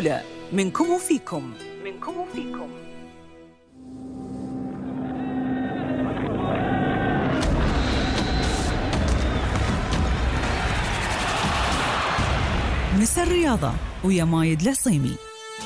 الأولى منكم وفيكم منكم وفيكم. مساء الرياضة ويا مايد العصيمي.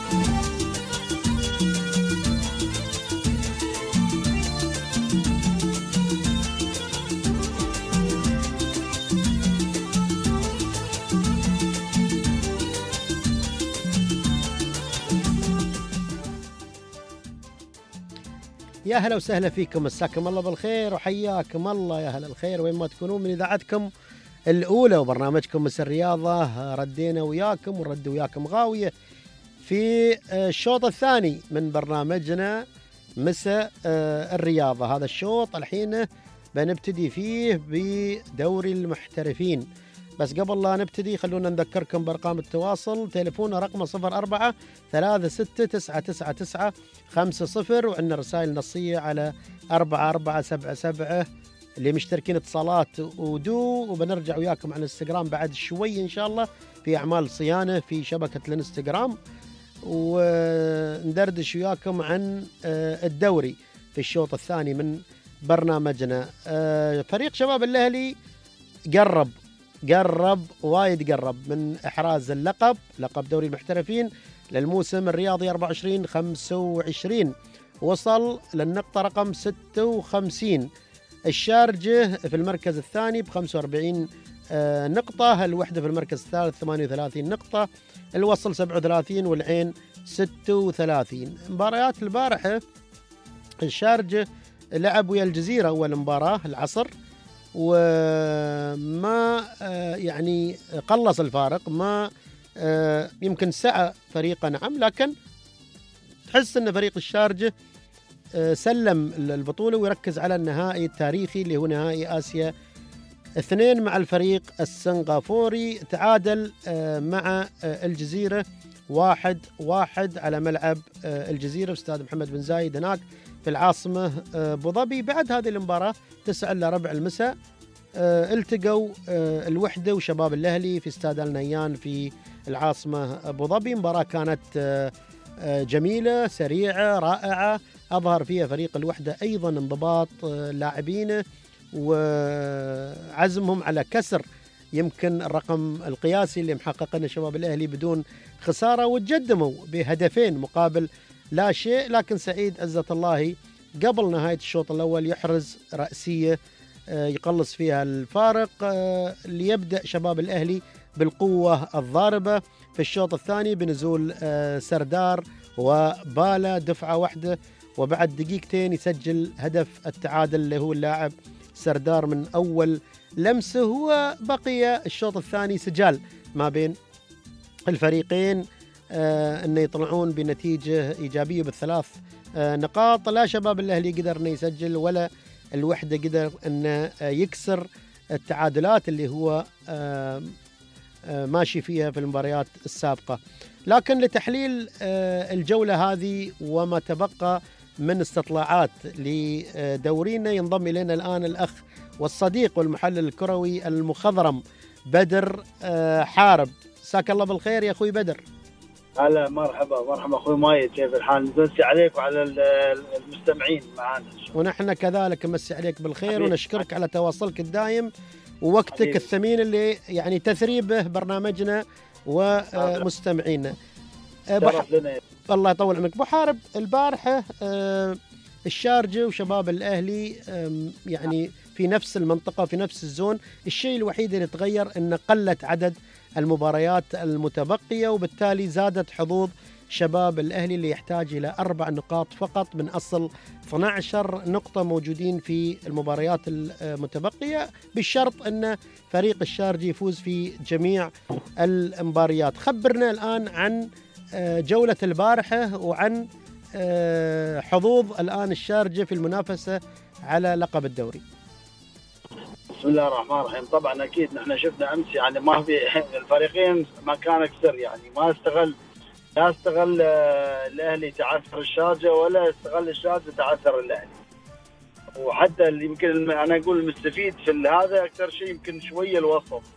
يا هلا وسهلا فيكم، مساكم الله بالخير وحياكم الله يا هلا الخير وين ما تكونون من إذاعتكم الأولى وبرنامجكم مساء الرياضة. ردينا وياكم ونرد وياكم غاوية في الشوط الثاني من برنامجنا مساء الرياضة. هذا الشوط الحين بنبتدي فيه بدوري المحترفين، بس قبل لا نبتدي خلونا نذكركم بأرقام التواصل. تليفوننا رقم صفر أربعة ثلاثة ستة تسعة تسعة تسعة خمسة صفر، وعندنا رسائل نصية على أربعة أربعة سبعة سبعة اللي مشتركين اتصالات ودو. وبنرجع وياكم على الانستغرام بعد شوي إن شاء الله في أعمال صيانة في شبكة الانستغرام، وندردش وياكم عن الدوري في الشوط الثاني من برنامجنا. فريق شباب الأهلي قرب قرب وايد قرب من إحراز اللقب لقب دوري المحترفين للموسم الرياضي أربعة وعشرين خمسة وعشرين، وصل للنقطة رقم ستة وخمسين. الشارجة في المركز الثاني بخمسة وأربعين نقطة، الوحدة في المركز الثالث ثمانية وثلاثين نقطة، الوصل سبعة وثلاثين والعين ستة وثلاثين. مباريات البارحة الشارجة لعب ويا الجزيرة أول مباراة العصر وما يعني قلص الفارق، ما يمكن سعى فريقه نعم، لكن تحس أن فريق الشارجة سلم البطولة ويركز على النهائي التاريخي اللي هو نهائي آسيا اثنين مع الفريق السنغافوري. تعادل مع الجزيرة واحد واحد على ملعب الجزيرة في استاد محمد بن زايد هناك في العاصمة أبو ظبي. بعد هذه المباراة تسعة إلى ربع المساء التقوا الوحدة وشباب الأهلي في استاد النيان في العاصمة أبو ظبي. مباراة كانت جميلة سريعة رائعة، أظهر فيها فريق الوحدة أيضا انضباط لاعبينه وعزمهم على كسر يمكن الرقم القياسي اللي محققنه شباب الأهلي بدون خسارة، وتقدموا بهدفين مقابل لا شيء. لكن سعيد عزة الله قبل نهاية الشوط الأول يحرز رأسية يقلص فيها الفارق ليبدأ شباب الأهلي بالقوة الضاربة في الشوط الثاني بنزول سردار وبالا دفعة واحدة، وبعد دقيقتين يسجل هدف التعادل اللي هو اللاعب سردار من أول لمسه. وبقي الشوط الثاني سجال ما بين الفريقين آه أنه يطلعون بنتيجة إيجابية بالثلاث آه نقاط. لا شباب الأهلي قدر أنه يسجل ولا الوحدة قدر أنه آه يكسر التعادلات اللي هو آه آه ماشي فيها في المباريات السابقة. لكن لتحليل آه الجولة هذه وما تبقى من استطلاعات لدورينا ينضم إلينا الآن الأخ والصديق والمحلل الكروي المخضرم بدر آه حارب. مساك الله بالخير يا أخوي بدر. هلا مرحبا مرحبا أخوي مايد، كيف الحال؟ نمسي عليك وعلى المستمعين معنا. ونحن كذلك نمسي عليك بالخير حبيب. ونشكرك على تواصلك الدائم ووقتك حبيب. الثمين اللي يعني تثريبه برنامجنا ومستمعينا. بح... الله يطول عمرك. أبو حارب، البارحة الشارجة وشباب الأهلي يعني في نفس المنطقة في نفس الزون، الشيء الوحيد اللي تغير أن قلت عدد المباريات المتبقية، وبالتالي زادت حظوظ شباب الأهلي اللي يحتاج إلى أربع نقاط فقط من أصل اثنتي عشرة نقطة موجودين في المباريات المتبقية، بالشرط أن فريق الشارجة يفوز في جميع المباريات. خبرنا الآن عن جولة البارحة وعن حظوظ الآن الشارجة في المنافسة على لقب الدوري. بسم الله الرحمن الرحيم. طبعا اكيد نحن شفنا امس يعني ما في الفريقين ما كان كسر، يعني ما استغل لا استغل الاهلي تعثر الشارجة ولا استغل الشارجة تعثر الاهلي. وحتى اللي يمكن انا اقول المستفيد في هذا اكثر شيء يمكن شويه الوسط،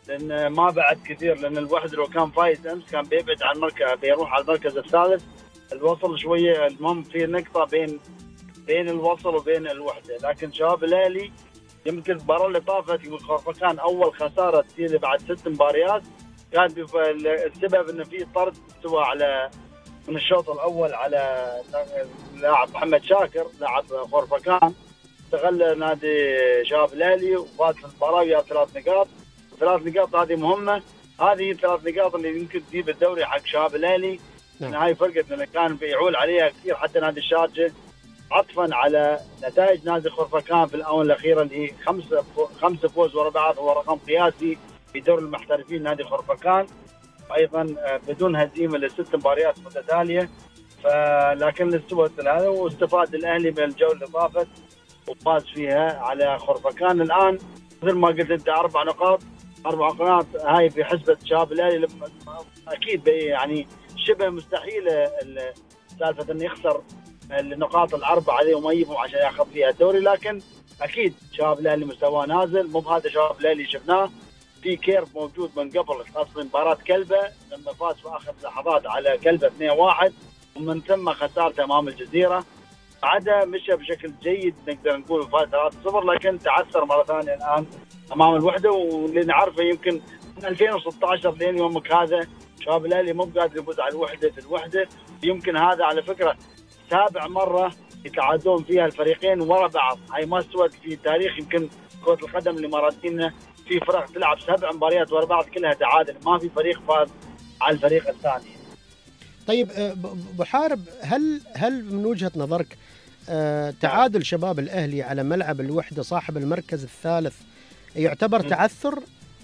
لان ما بعد كثير، لان الوحده لو كان فايز امس كان بيبعد عن المركز، بيروح على المركز الثالث. الوصل شويه المهم في نقطه بين بين الوصل وبين الوحده، لكن شباب الاهلي يمكن المباراه اللي طافت يقول خرفكان اول خساره تصير بعد ست مباريات، كان السبب انه في طرد استوى على من الشوط الاول على لاعب محمد شاكر لاعب خرفكان، استغل نادي شباب الاهلي وفاز في المباراه ويا ثلاث نقاط. ثلاث نقاط هذه مهمه، هذه الثلاث نقاط اللي يمكن تجيب الدوري حق شباب الاهلي. نعم. هاي فرقت لان كان بيعول عليها كثير حتى نادي الشارجه، عطفا على نتائج نادي خرفكان في الاونه الاخيره اللي هي خمسه خمسه فوز ورا بعض، هو رقم قياسي في دوري المحترفين نادي خرفكان، ايضا بدون هزيمه لست مباريات متتاليه. فلكن استوت هذا واستفاد الاهلي من الجوله اللي طافت وفاز فيها على خرفكان. الان مثل ما قلت انت اربع نقاط اربع نقاط هاي في حسبه شباب الاهلي، اكيد يعني شبه مستحيله سالفه انه يخسر النقاط الاربعه هذه وما يجيبهم عشان ياخذ فيها الدوري، لكن اكيد شباب الاهلي مستواه نازل، مو بهذا شباب الاهلي شفناه في كيرف موجود من قبل، خاصه مباراه كلبه لما فاز في اخر لحظات على كلبه اثنين واحد، ومن ثم خسارته امام الجزيره. عدا مشى بشكل جيد نقدر نقول فاز ثلاثة صفر، لكن تعثر مره ثانيه الان امام الوحده، واللي نعرفه يمكن من ألفين وستة عشر لين يومك هذا شباب الاهلي مو قادر يفوز على الوحده في الوحده. يمكن هذا على فكره سابع مره يتعادلون فيها الفريقين ورا بعض، هاي ما استوت في تاريخ يمكن كره القدم الاماراتيه، في فرق تلعب سبع مباريات ورا بعض كلها تعادل، ما في فريق فاز على الفريق الثاني. طيب ابو حارب، هل هل من وجهه نظرك تعادل شباب الاهلي على ملعب الوحده صاحب المركز الثالث يعتبر تعثر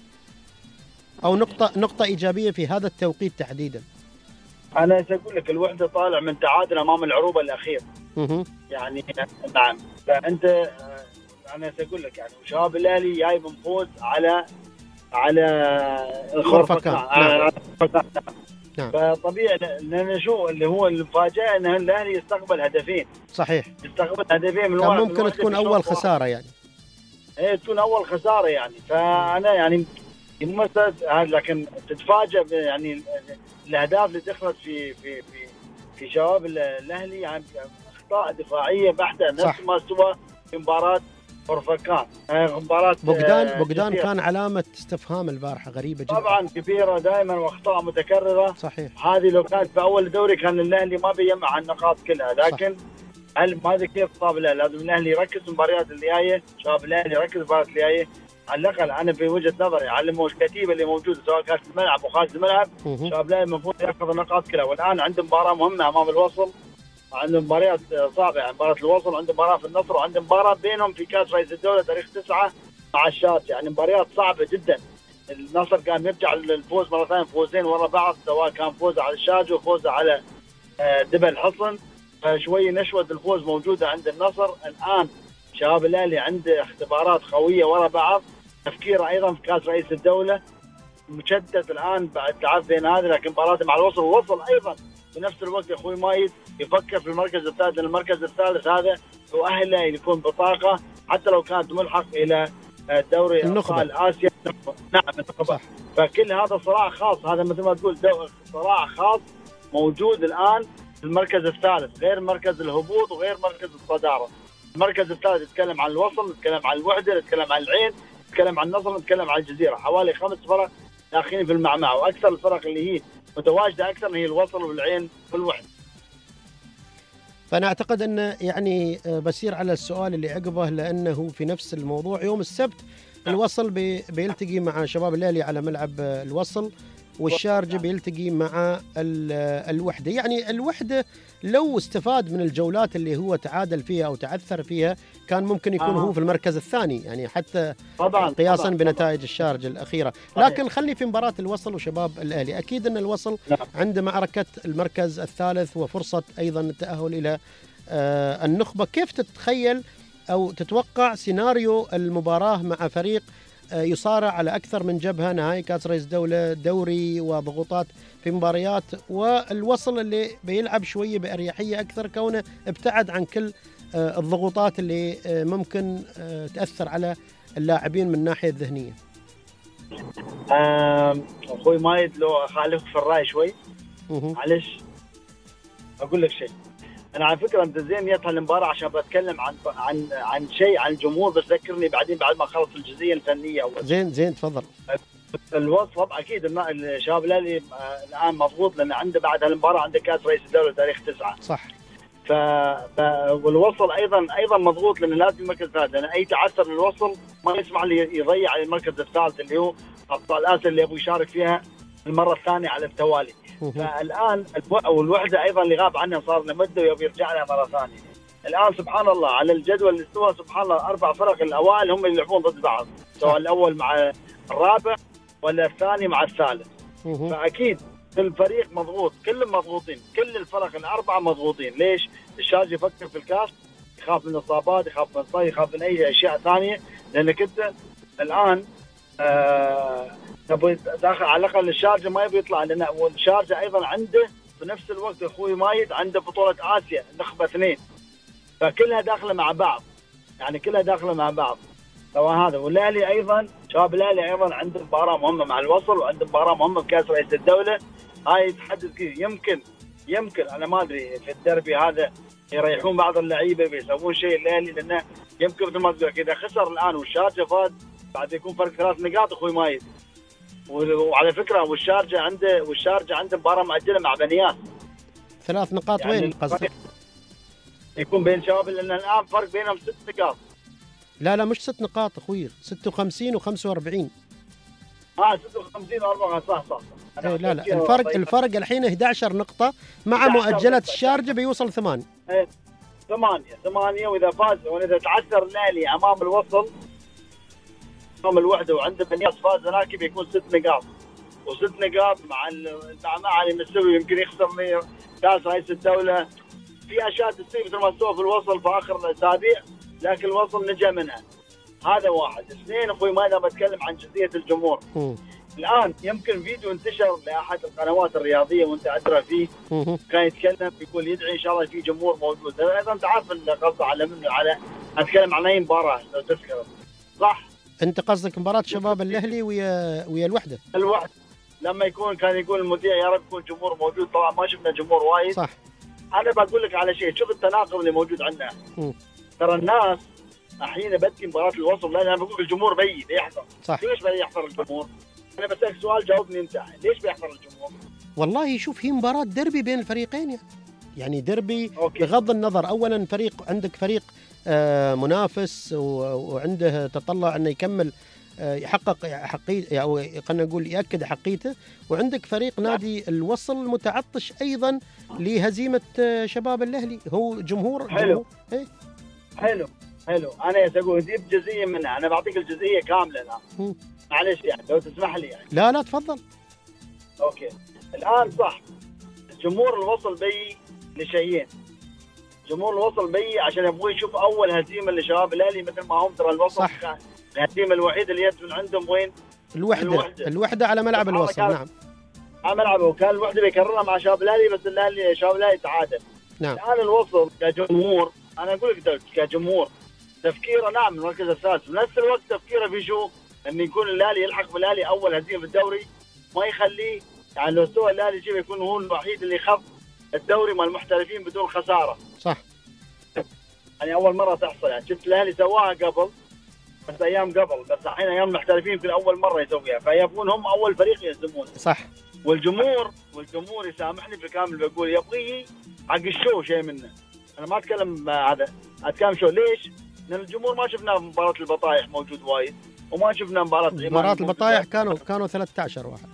او نقطه نقطه ايجابيه في هذا التوقيت تحديدا؟ انا سأقول لك الوحده طالع من تعادل امام العروبه الاخير. يعني نعم، فانت انا سأقول لك يعني شباب الاهلي جاي من فوز على على الخرفكان. نعم. نعم. فطبيعي لان شو اللي هو المفاجاه ان الاهلي يستقبل هدفين. صحيح. يستقبل هدفين من كان ممكن تكون اول خساره يعني. ايه تكون اول خساره يعني، فانا يعني مثلا لكن تتفاجئ يعني الاهداف اللي دخلت في في في في شباب الاهلي يعني اخطاء دفاعيه بحته، نفس ما استوى في مباراه خرفكان. مباراه بوغدان بوغدان كان علامه استفهام البارحه غريبه جدا. طبعا كبيره دائما واخطاء متكرره. صحيح. هذه لو كانت في اول الدوري كان الاهلي ما بيجمع النقاط كلها، لكن صح. هل هذا كيف صاب له؟ لازم الاهلي يركز في المباريات اللي جايه، شباب الاهلي يركز في المباريات اللي جايه. على الاقل انا في وجهه نظري علموا الكتيبه اللي موجوده سواء كانت في الملعب وخارج الملعب، شباب الاهلي المفروض ياخذ النقاط كلها. والان عنده مباراه مهمه امام الوصل، عنده مباريات صعبه يعني مباراه الوصل، عنده مباراه في النصر، وعنده مباراه بينهم في كاس رئيس الدوله تاريخ تسعة مع الشات، يعني مباريات صعبه جدا. النصر كان يرجع للفوز مره ثانيه فوزين ورا بعض، سواء كان فوزه على الشارجه وفوزه على دبل حصن، فشوي نشوه الفوز موجوده عند النصر. الان شباب الاهلي عنده اختبارات قويه ورا بعض، تفكيره ايضا في كاس رئيس الدوله مشتت الان بعد تعب بين هذا، لكن مباراته مع الوصل ووصل ايضا في نفس الوقت يا اخوي مايد يفكر في المركز الثالث، لان المركز الثالث هذا يؤهله يكون بطاقه حتى لو كانت ملحق الى دوري ابطال اسيا. نعم النخبه. فكل هذا صراع خاص، هذا مثل ما تقول صراع خاص موجود الان في المركز الثالث، غير مركز الهبوط وغير مركز الصداره. المركز الثالث يتكلم عن الوصل، يتكلم عن الوحده، يتكلم عن العين، يتكلم عن النصر، يتكلم عن الجزيره، حوالي خمس فرق داخلين في المعمعه، واكثر الفرق اللي هي متواجده اكثر هي الوصل والعين والوحده. فانا اعتقد ان يعني بسير على السؤال اللي عقبه، لانه في نفس الموضوع يوم السبت الوصل بي بيلتقي مع شباب الاهلي على ملعب الوصل، والشارجة بيلتقي مع الوحدة. يعني الوحدة لو استفاد من الجولات اللي هو تعادل فيها أو تعثر فيها كان ممكن يكون آه. هو في المركز الثاني، يعني حتى طبعاً قياسا طبعاً بنتائج الشارجة الأخيرة. لكن خلني في مباراة الوصل وشباب الأهلي. أكيد أن الوصل نعم. عنده معركة المركز الثالث وفرصة أيضا التأهل إلى آه النخبة. كيف تتخيل أو تتوقع سيناريو المباراة مع فريق يصارع على أكثر من جبهة، نهائي كأس رئيس دولة، دوري وضغوطات في مباريات، والوصل اللي بيلعب شوية بأريحية أكثر كونه ابتعد عن كل الضغوطات اللي ممكن تأثر على اللاعبين من الناحية الذهنية؟ اخوي مايد لو اخالفك في الراي شوي معلش اقول لك شيء. انا على فكره انت زين يطلع المباراه عشان بتكلم عن عن عن شيء عن الجمهور، بس ذكرني بعدين بعد ما خلص الجزئيه الفنيه اول. زين زين تفضل. الوصف اكيد الشباب الاهلي الان مضغوط لان عنده بعد هالمباراه عنده كاس رئيس الدوله تاريخ تسعة. صح. ف... ف... والوصل ايضا ايضا مضغوط لان لازم المركز الثالث، لان اي تعثر للوصل ما يسمح لي يضيع المركز الثالث اللي هو ابطال اسيا اللي يبغى يشارك فيها المره الثانيه على التوالي. فالان والوحده ايضا اللي غاب عنها صار له مده ويبي يرجع لها مره ثانيه. الان سبحان الله على الجدول اللي استوى سبحان الله اربع فرق الاوائل هم اللي يلعبون ضد بعض، سواء الاول مع الرابع ولا الثاني مع الثالث. فاكيد الفريق مضغوط، كلهم مضغوطين، كل الفرق الاربعه مضغوطين. ليش؟ الشارجي يفكر في الكاس، يخاف من الاصابات، يخاف من الصيف، يخاف من اي اشياء ثانيه، لانك انت الان آه داخل على الاقل الشارجه ما يبي يطلع، لان الشارجه ايضا عنده في نفس الوقت اخوي مايد عنده بطوله اسيا النخبه اثنين، فكلها داخله مع بعض، يعني كلها داخله مع بعض. سواء هذا والاهلي ايضا شباب الاهلي ايضا عنده مباراه مهمه مع الوصل وعنده مباراه مهمه بكاس رئيس الدوله، هاي تحدد كذا. يمكن يمكن انا ما ادري في الدربي هذا يريحون بعض اللعيبه بيسوون شيء الاهلي، لانه يمكن مثل ما تقول اذا خسر الان والشارجه فاز بعد يكون فرق ثلاث نقاط اخوي مايد. وعلى فكره والشارجه عنده والشارجه عنده مباراه مؤجله مع بنياس. ثلاث نقاط يعني وين قصدك؟ يكون بين شباب لان الان فرق بينهم ست نقاط. لا لا مش ست نقاط اخوي، ستة وخمسين وخمسة وأربعين. اه ستة وخمسين وأربعة صح صح. ايه لا لا الفرق طيب. الفرق الحين إحدى عشرة نقطة مع مؤجلة الشارجة بيوصل ثمان. ايه ثمانية ثمانية واذا فاز واذا تعثر الاهلي امام الوصل امام الوحده وعنده بنياس فاز هناك بيكون ست نقاط. وست نقاط مع مع علي مستوي يمكن يخسر لي كاس رئيس الدولة. في اشياء تصير مثل ما سوى في الوصل في اخر الاسابيع، لكن الوصل نجا منها. هذا واحد. اثنين اخوي ما انا بتكلم عن جزئيه الجمهور. م. الان يمكن فيديو انتشر لاحد القنوات الرياضيه وانت ادرى فيه، كان يتكلم يقول يدعي ان شاء الله في جمهور موجود. ايضا انت عارف ان قصده على منه على اتكلم عن اي مباراه لو تذكر صح؟ انت قصدك مباراه شباب الاهلي ويا ويا الوحده؟ الوحده لما يكون كان يقول المذيع يا رب يكون جمهور موجود، طبعا ما شفنا جمهور وايد. صح. انا بقول لك على شيء، شوف التناقض اللي موجود عندنا. ترى الناس احيانا بدي مباراه الوصل، لان انا بقول الجمهور بي بيحضر. صح. ليش بي يحضر الجمهور؟ انا بسالك سؤال جاوبني انت، ليش بيحضر الجمهور؟ والله شوف هي مباراه دربي بين الفريقين، يعني يعني دربي أوكي. بغض النظر اولا فريق عندك فريق آه منافس وعنده تطلع انه يكمل آه يحقق حقيقه او خلينا نقول ياكد حقيقته، وعندك فريق نادي الوصل متعطش ايضا لهزيمه آه شباب الاهلي، هو جمهور حلو جمهور. ايه حلو حلو. انا اقول نجيب جزئيه منها، انا بعطيك الجزئيه كامله الان معلش يعني لو تسمح لي يعني. لا لا تفضل. اوكي الان صح، الجمهور الوصل بي لشيئين. جمهور الوصل بي عشان يبغوا يشوف اول هزيمه لشباب الاهلي مثل ما هم، ترى الوصل صح. كان الهزيمه الوحيده اللي جت من عندهم وين؟ الوحده الوحده, الوحدة على ملعب الوصل. نعم على ملعبه، وكان الوحده بيكررها مع شباب الاهلي، بس الاهلي شباب الاهلي تعادل. نعم. الان الوصل كجمهور، انا اقول لك كجمهور تفكيره نعم المركز السادس، بنفس الوقت تفكيره في شو؟ انه يكون الاهلي يلحق بالاهلي اول هزيمه في الدوري، ما يخليه يعني لو سوى الاهلي شيء يكون هو الوحيد اللي يخف الدوري مع المحترفين بدون خساره. صح. يعني اول مره تحصل، يعني شفت الاهلي سواها قبل بس ايام قبل، بس الحين ايام المحترفين في اول مره يسويها، فيبون هم اول فريق يهزمونه. صح. والجمهور والجمهور يسامحني بالكامل بقول يبغيه حق الشو شيء منه. انا ما اتكلم هذا، اتكلم شو ليش؟ لان الجمهور ما شفناه مباراه البطايح موجود وايد، وما شفنا مباراه مباراه البطايح كانوا كانوا ثلاثة عشر واحد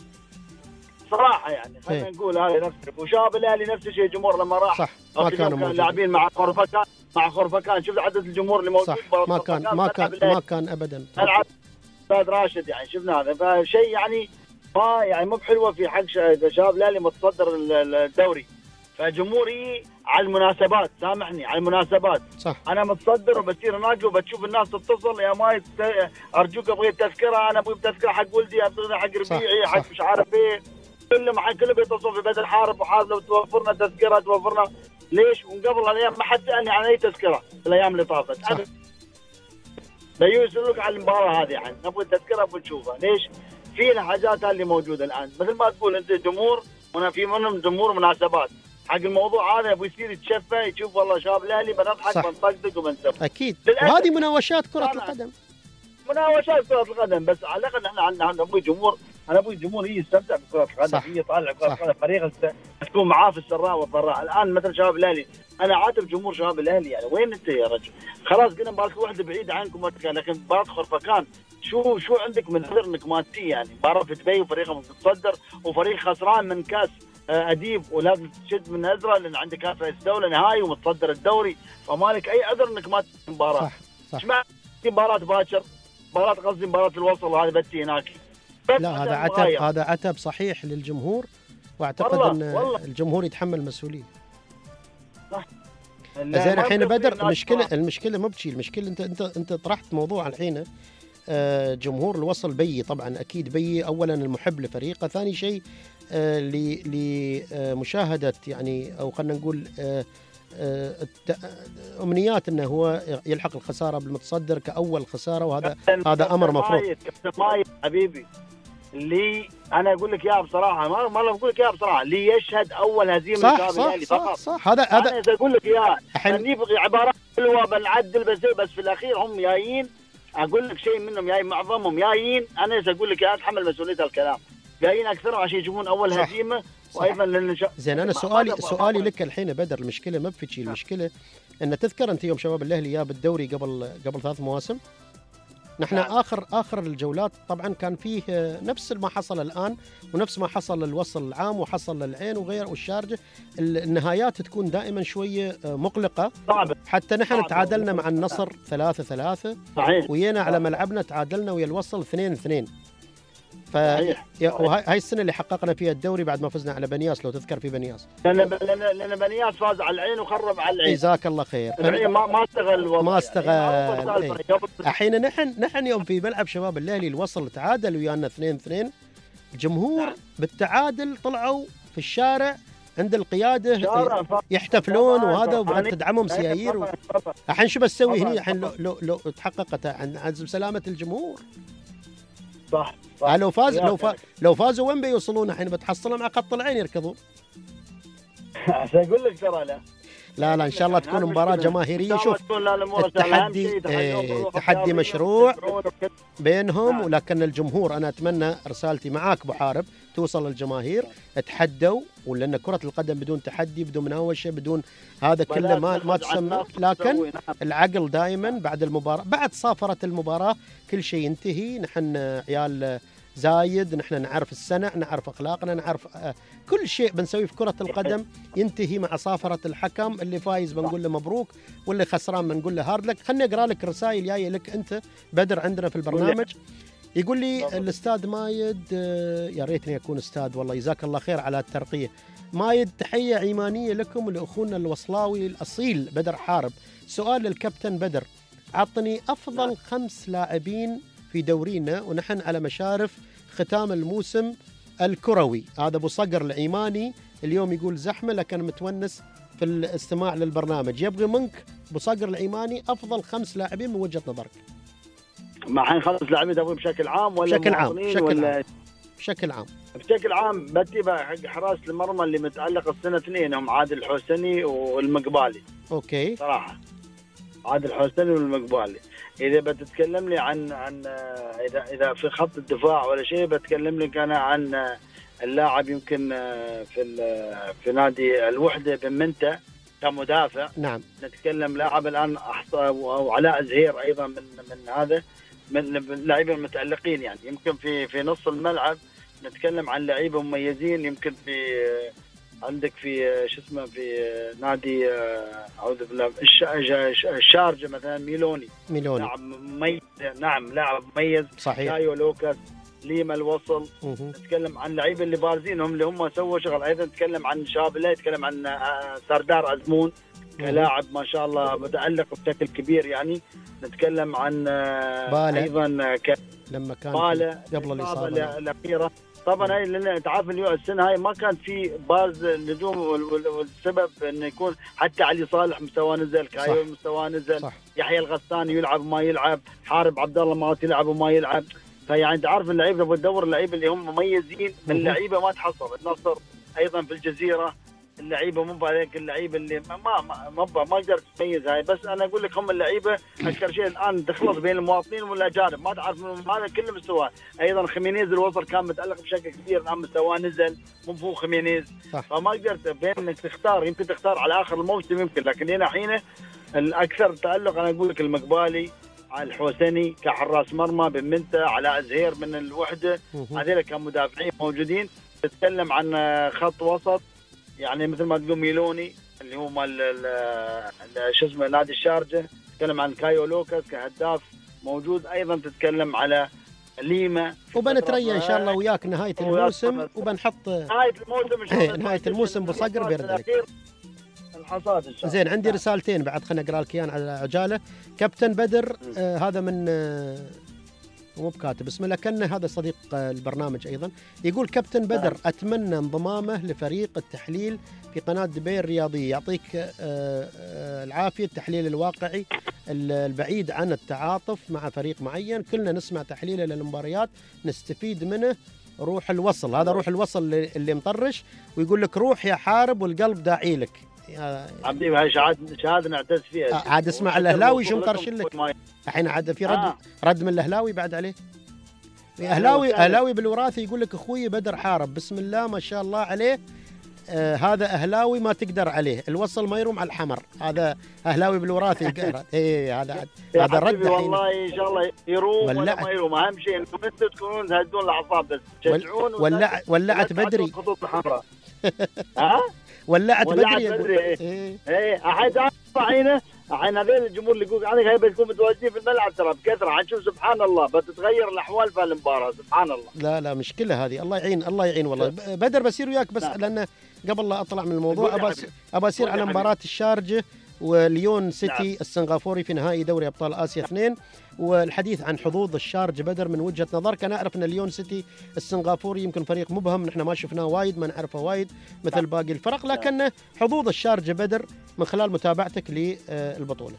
صراحه، يعني خلينا نقول هذا نفسه. وشاب الاهلي نفس الشيء، الجمهور لما راح صح ما كانوا كان لاعبين مع خرفكان مع خرفكان شفت عدد الجمهور اللي موجود. صح. ما كان ما كان ما كان ابدا العب استاذ راشد، يعني شفنا هذا، فشيء يعني ما يعني مو بحلوه في حق شباب الاهلي متصدر الدوري. فجمهوري على المناسبات، سامحني على المناسبات. صح. انا متصدر وبصير ناقل وبتشوف الناس تتصل يا ماي ارجوك ابغي تذكره، انا ابغي تذكره حق ولدي، ابغي حق ربيعي، حق مش عارف ايه، كلهم حق كلهم بيتصلوا في بدل حارب وحارب لو توفرنا تذكره توفرنا. ليش؟ وقبل الايام ما حد سالني عن اي تذكره في الايام اللي طافت. بيوصل لك على المباراه هذه، يعني نبغى تذكره ابغى نشوفها. ليش؟ في الحاجات اللي موجوده الان مثل ما تقول انت جمهور، وانا في منهم جمهور مناسبات حق الموضوع هذا ابو يصير يتشفى يشوف والله شباب الاهلي بنضحك بنطقطق وبنسب. اكيد وهذه مناوشات كره القدم، مناوشات كره القدم، بس على الاقل احنا عندنا ابوي جمهور، انا ابوي الجمهور يجي يستمتع بكره القدم، يجي يطالع كره القدم، فريق تكون معاه في السراء والضراء. الان مثلا شباب الاهلي، انا عاتب جمهور شباب الاهلي، يعني وين انت يا رجل؟ خلاص قلنا مباراه واحده بعيده عنكم، لكن مباراه خرفكان شو شو عندك من غير انك ما تي يعني مباراه في دبي وفريق متصدر وفريق خسران من كاس اديب ولازم تشد من ازرق لان عندك كاس رئيس دوله نهائي ومتصدر الدوري، فمالك اي عذر انك ما تي مباراه. صح صح. ايش معنى مباراه باكر؟ مباراه قصدي مباراه الوصل هذه بتي هناك. لا هذا عتب، هذا عتب صحيح للجمهور، واعتقد ان والله. الجمهور يتحمل مسؤوليه. صح. زين الحين بدر المشكله المشكله مو بشي، المشكله انت انت انت طرحت موضوع الحين آه جمهور الوصل بي، طبعا اكيد بي اولا المحب لفريقه، ثاني شيء آه لمشاهده يعني او خلينا نقول آه آه امنيات انه هو يلحق الخساره بالمتصدر كاول خساره، وهذا هذا امر مفروض. كابتن مايد حبيبي اللي انا اقول لك اياها بصراحه، ما ما بقول لك اياها بصراحه، اللي يشهد اول هزيمه صح صح صح, صح هذا هذا انا اقول لك اياها، نبغي عبارات حلوه بنعدل بس بس في الاخير هم جايين، اقول لك شيء منهم جاي معظمهم جايين، انا اقول لك اياها اتحمل مسؤوليه الكلام، جايين اكثر عشان يجيبون اول صح. هزيمه وايضا لان شا... زين انا سؤالي سؤالي لك الحين بدر، المشكله ما في شيء، المشكله ان تذكر انت يوم شباب الاهلي جاب الدوري قبل قبل ثلاث مواسم، نحن نعم. اخر اخر الجولات طبعا كان فيه نفس ما حصل الان ونفس ما حصل للوصل العام وحصل للعين وغير والشارجه، النهايات تكون دائما شويه مقلقه صعبة. حتى نحن صعبة. تعادلنا مع النصر ثلاثة ثلاثة صحيح، وينا على ملعبنا تعادلنا ويا الوصل اثنين اثنين، ف وهاي السنه اللي حققنا فيها الدوري بعد ما فزنا على بنياس، لو تذكر في بنياس، لان لان بنياس فاز على العين وخرب على العين. جزاك الله خير. العين ما ما استغل الوضع، ما استغل يعني الحين نحن نحن يوم في ملعب شباب الاهلي الوصل تعادل ويانا اثنين اثنين، الجمهور نعم. بالتعادل طلعوا في الشارع عند القياده يحتفلون وهذا وبغت تدعمهم سيايير. الحين شو بتسوي هنا الحين لو لو, لو تحققت عن عزم سلامه الجمهور؟ صح صح. لو فاز لو فاز لو فازوا وين بيوصلون الحين؟ بتحصلهم على خط العين يركضون. عشان اقول لك ترى لا لا لا ان شاء الله تكون مباراه جماهيريه. شوف التحدي ايه تحدي مشروع بينهم، ولكن الجمهور انا اتمنى رسالتي معاك ابو حارب توصل للجماهير، تحدوا، ولان كره القدم بدون تحدي بدون مناوشه بدون هذا كله ما ما تسمى، لكن العقل دائما بعد المباراه بعد صافره المباراه كل شيء ينتهي. نحن عيال زايد، نحن نعرف السنة، نعرف أخلاقنا، نعرف آه كل شيء بنسويه في كرة القدم ينتهي مع صافرة الحكم، اللي فايز بنقول له مبروك واللي خسران بنقول له هارد لك. خلني أقرأ لك رسائل جاية لك أنت بدر عندنا في البرنامج. يقول لي الأستاذ مايد آه يا ريتني أكون أستاذ والله، جزاك الله خير على الترقية. مايد تحية إيمانية لكم ولأخونا الوصلاوي الأصيل بدر حارب. سؤال للكابتن بدر، عطني أفضل خمس لاعبين في دورينا ونحن على مشارف ختام الموسم الكروي. هذا ابو صقر العيماني اليوم يقول زحمه لكن متونس في الاستماع للبرنامج، يبغي منك ابو صقر العيماني افضل خمس لاعبين من وجهه نظرك. ما حين خمس لاعبين تبغي بشكل عام ولا بشكل عام؟ بشكل عام بشكل عام بشكل عام بتبع حق حراس المرمى اللي متعلق السنه اثنين هم عادل الحسني والمقبالي. اوكي صراحه عادل الحسني والمقبالي. إذا بتتكلم لي عن عن إذا إذا في خط الدفاع ولا شيء بتكلم لك أنا عن اللاعب يمكن في في نادي الوحدة بن منتة كمدافع. نعم. نتكلم لاعب الآن وعلاء زهير أيضا من من هذا من اللاعبين المتألقين، يعني يمكن في في نص الملعب نتكلم عن لاعبين مميزين. يمكن في عندك في شو اسمه في نادي اعوذ بالله الشارجه مثلا ميلوني ميلوني لاعب مميز. نعم لاعب مميز صحيح. كايو لوكاس ليما الوصل. نتكلم عن لعيبه اللي بارزين هم اللي هم سووا شغل. ايضا نتكلم عن شاب الله، يتكلم عن سردار ازمون كلاعب ما شاء الله متألق بشكل كبير. يعني نتكلم عن بالة. ايضا ك... لما كان قبل الاصابه الاخيره طبعا هاي لان تعرف اليوم السنه هاي ما كان في بارز النجوم، والسبب انه يكون حتى علي صالح مستواه نزل، كايو مستواه نزل، يحيى الغساني يلعب وما يلعب، حارب عبد الله ما يلعب وما يلعب. فيعني انت عارف اللعيبه لو تدور اللعيبه اللي هم مميزين من اللعيبه ما تحصل. النصر ايضا في الجزيره اللعيبه مو بهذيك اللعيبه اللي ما ما ما, ما, ما قدرت تميز هاي. بس انا اقول لك هم اللعيبه اكثر شيء الان تخلط بين المواطنين والاجانب، ما تعرف هذا كل مستواه. ايضا خمينيز الوصل كان متالق بشكل كبير، الان مستواه نزل مو فوق خمينيز، فما قدرت بين انك تختار. يمكن تختار على اخر الموسم يمكن، لكن هنا حين الاكثر تالق انا اقول لك المقبالي، على الحوسني كحراس مرمى، بن منته، علاء زهير من الوحده، هذول كمدافعين موجودين. تتكلم عن خط وسط يعني مثل ما تقول ميلوني اللي هو مال شو اسمه نادي الشارجه، تتكلم عن كايو لوكاس كهداف موجود. ايضا تتكلم على ليما، وبنتريا ان شاء الله وياك نهايه الموسم، وبنحط نهايه الموسم ان شاء الله نهايه الموسم بصقر بيردك الحصاد ان شاء الله. زين عندي رسالتين بعد، خلينا نقرا لك اياها على عجاله. كابتن بدر آه هذا من آه مو بكاتب اسمه لكن هذا صديق آه البرنامج ايضا، يقول كابتن بدر اتمنى انضمامه لفريق التحليل في قناه دبي الرياضيه، يعطيك آه آه العافيه. التحليل الواقعي البعيد عن التعاطف مع فريق معين، كلنا نسمع تحليله للمباريات نستفيد منه. روح الوصل، هذا روح الوصل اللي مطرش، ويقول لك روح يا حارب والقلب داعي لك. عبدي هاي شهاده شهاده نعتز فيها. عاد اسمع الاهلاوي شو مطرشين لك الحين، عاد في رد آه. رد من الاهلاوي بعد عليه. اهلاوي اهلاوي بالوراثه يقول لك اخوي بدر حارب بسم الله ما شاء الله عليه. آه هذا اهلاوي ما تقدر عليه، الوصل ما يروم على الحمر. هذا اهلاوي بالوراثه يقرا. اي هذا هذا رد والله ان شاء الله يروم ولا, ولا ما يروم. اهم شيء انكم انتم تكونون تهدون الاعصاب بس تشجعون. ولا ولعت بدري الخطوط الحمراء. ها ولعت بدري. ايه ايه احد عينه عين هذول الجمهور اللي يقول عليك هاي بتكون متواجدين في الملعب ترى بكثره، حتشوف سبحان الله بتتغير الاحوال في المباراه سبحان الله. لا لا مشكله هذه، الله يعين الله يعين والله. بدر بصير وياك بس لا. لان قبل لا اطلع من الموضوع ابى ابى اصير على مباراه الشارجه وليون سيتي نعم. السنغافوري في نهائي دوري ابطال اسيا اثنين، والحديث عن حظوظ الشارجه بدر من وجهه نظرك. انا اعرف ان ليون سيتي السنغافوري يمكن فريق مبهم، نحن ما شفناه وايد، ما نعرفه وايد مثل نعم. باقي الفرق، لكن حظوظ الشارجه بدر من خلال متابعتك للبطوله.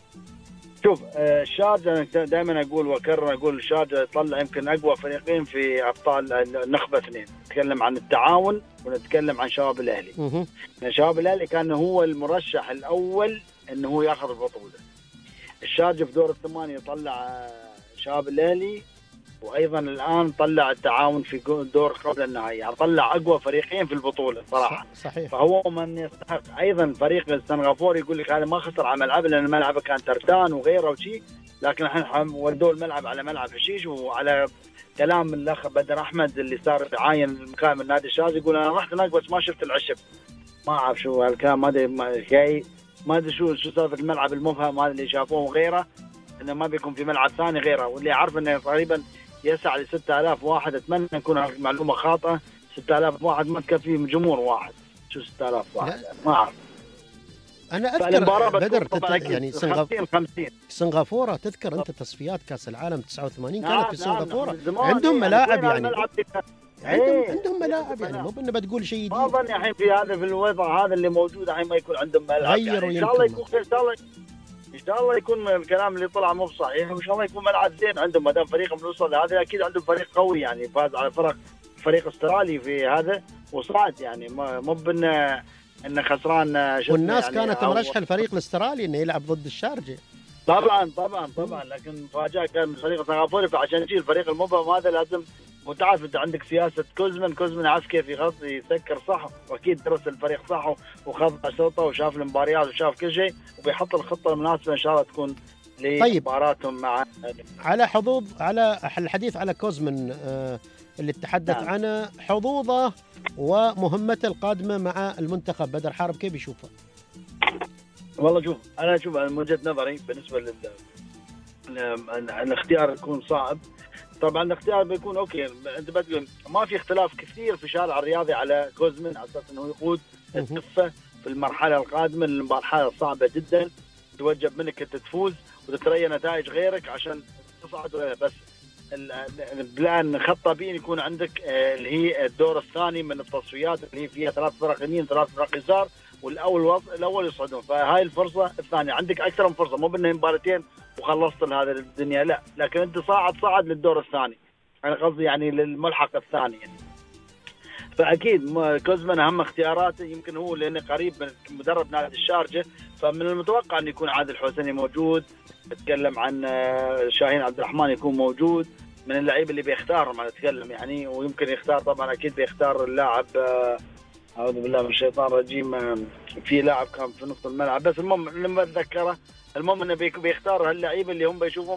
شوف الشارجه دائما اقول واكرر اقول الشارجه يطلع يمكن اقوى فريقين في ابطال النخبه اثنين. نتكلم عن التعاون ونتكلم عن شباب الاهلي. شباب الاهلي كان هو المرشح الاول انه هو ياخذ البطوله. الشارجه في دور الثمانيه طلع شباب الاهلي، وايضا الان طلع التعاون في دور قبل النهائي، يعني طلع اقوى فريقين في البطوله صراحه. صحيح. فهو من يستحق. ايضا فريق السنغافوري يقول لك هذا ما خسر على ملعبه لان ملعبه كان ترتان وغيره وشيء، لكن الحين ودوه الملعب على ملعب حشيش. وعلى كلام الاخ بدر احمد اللي صار يعاين المكان من نادي الشاذ يقول انا رحت هناك بس ما شفت العشب، ما اعرف شو هالكلام، ما ادري شيء، ما ادري شو شو صار في الملعب المبهم هذا اللي شافوه وغيره، انه ما بيكون في ملعب ثاني غيره. واللي اعرف انه تقريبا يسع ل ستة آلاف واحد. اتمنى تكون معلومه خاطئه، ستة آلاف واحد ما تكفي جمهور واحد. شو ستة آلاف واحد ما اعرف. انا اذكر بدر تت... يعني سنغافوره خمسين سنغافوره تذكر انت تصفيات كاس العالم تسعة وثمانين كانت في سنغافوره. عندهم ملاعب يعني عندهم عندهم ملاعب يعني مو انه بتقول شيء جديد. ما اظن الحين في هذا في الوضع هذا اللي موجود الحين ما يكون عندهم ملعب. يعني ان شاء الله يكون ان شاء الله ان شاء الله يكون الكلام اللي طلع مو صحيح، وان شاء الله يكون ملعب زين عندهم. ما دام فريقهم بيوصل لهذا اكيد عندهم فريق قوي يعني فاز على فرق فريق استرالي في هذا وصعد، يعني مو بانه انه خسران. والناس يعني كانت مرشحه الفريق الاسترالي انه يلعب ضد الشارجه. طبعا طبعا طبعا لكن مفاجاه كان من فريق السنغافوري، فعشان شيء الفريق المبهم هذا لازم متعرف انت عندك سياسه كوزمن، كوزمن عارف كيف يغطي يسكر صح، واكيد درس الفريق صح وخضع صوته وشاف المباريات وشاف كل شيء وبيحط الخطه المناسبه ان شاء الله تكون لمباراتهم مع. على حظوظ على الحديث على كوزمن آه اللي تحدث نعم. عنه، حظوظه ومهمته القادمه مع المنتخب بدر حارب كيف يشوفه؟ والله شوف انا اشوف من وجهه نظري بالنسبه لل الاختيار يكون صعب. طبعا الاختيار بيكون اوكي، انت بتقول ما في اختلاف كثير في الشارع الرياضي على كوزمن على اساس انه يقود الكفه في المرحله القادمه، المرحله صعبه جدا توجب منك انت تفوز وتتريى نتائج غيرك عشان تصعد. بس البلان خطه بين يكون عندك اللي هي الدور الثاني من التصفيات اللي هي فيها ثلاث فرق يمين ثلاث فرق يسار، والاول الاول يصعدون. فهاي الفرصه الثانيه عندك اكثر من فرصه، مو بانه مباراتين وخلصت هذا الدنيا، لا، لكن انت صاعد صعد للدور الثاني. انا قصدي يعني للملحق الثاني يعني. فاكيد كوزمان اهم اختياراته يمكن هو لانه قريب من مدرب نادي الشارجه، فمن المتوقع ان يكون عادل حسني موجود. نتكلم عن شاهين عبد الرحمن يكون موجود من اللعيبه اللي بيختارهم. انا اتكلم يعني، ويمكن يختار طبعا اكيد بيختار اللاعب اعوذ بالله من الشيطان الرجيم، في لاعب كان في نص الملعب بس المهم لما اتذكره، المهم انه بيختار هاللعيبه اللي هم بيشوفهم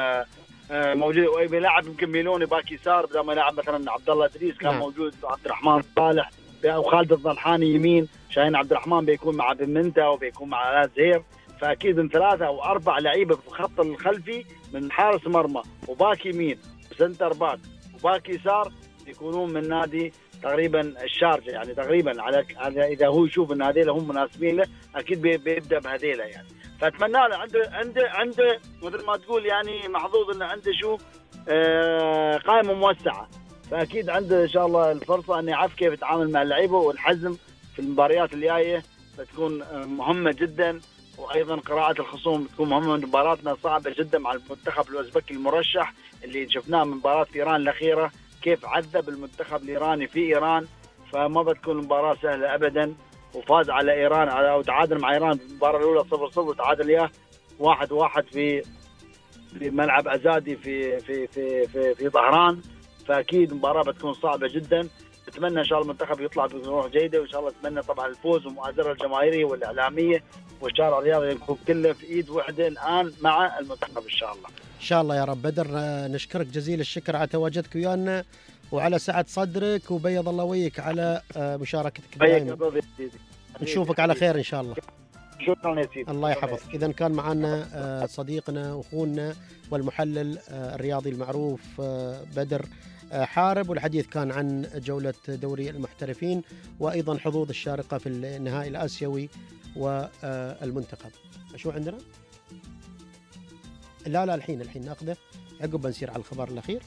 موجود، ويبي لاعب يمكن ميلوني باك يسار بدل ما يلعب مثلا عبد الله ادريس كان نعم. موجود عبد الرحمن صالح او خالد الضنحاني يمين، شاهين عبد الرحمن بيكون مع بمنتا وبيكون مع علاء زهير. فاكيد من ثلاثه او اربع لعيبه في الخط الخلفي من حارس مرمى وباك يمين وسنتر باك وباك يسار يكونون من نادي تقريبا الشارجه يعني تقريبا على اذا هو يشوف ان هذيلا هم مناسبين له اكيد بيبدا بهذيلا يعني. فاتمنى له عنده عنده عنده مثل ما تقول يعني محظوظ انه عنده شو آه قائمه موسعه، فاكيد عنده ان شاء الله الفرصه انه يعرف كيف يتعامل مع اللعيبه، والحزم في المباريات الجايه بتكون مهمه جدا، وايضا قراءه الخصوم بتكون مهمه. مباراتنا صعبه جدا مع المنتخب الاوزبكي المرشح اللي شفناه من مباراه ايران الاخيره كيف عذب المنتخب الايراني في ايران، فما بتكون مباراه سهله ابدا. وفاز على ايران على او تعادل مع ايران في المباراه الاولى صفر صفر وتعادل اياه واحد واحد في في ملعب ازادي في في في في, في طهران. فاكيد مباراه بتكون صعبه جدا. اتمنى ان شاء الله المنتخب يطلع بروح جيده، وان شاء الله اتمنى طبعا الفوز والمؤازره الجماهيريه والاعلاميه والشارع الرياضي يكون كله في ايد واحده الان مع المنتخب ان شاء الله. ان شاء الله يا رب. بدر نشكرك جزيل الشكر على تواجدك ويانا وعلى سعة صدرك، وبيض الله وجهك على مشاركتك دائما. نشوفك على خير ان شاء الله. شكرا يا سيدي. الله يحفظك. اذا كان معنا صديقنا واخونا والمحلل الرياضي المعروف بدر حارب، والحديث كان عن جولة دوري المحترفين وأيضا حظوظ الشارقة في النهائي الآسيوي والمنتخب. شو عندنا؟ لا لا الحين الحين ناخذه عقب بنسير على الخبر الأخير.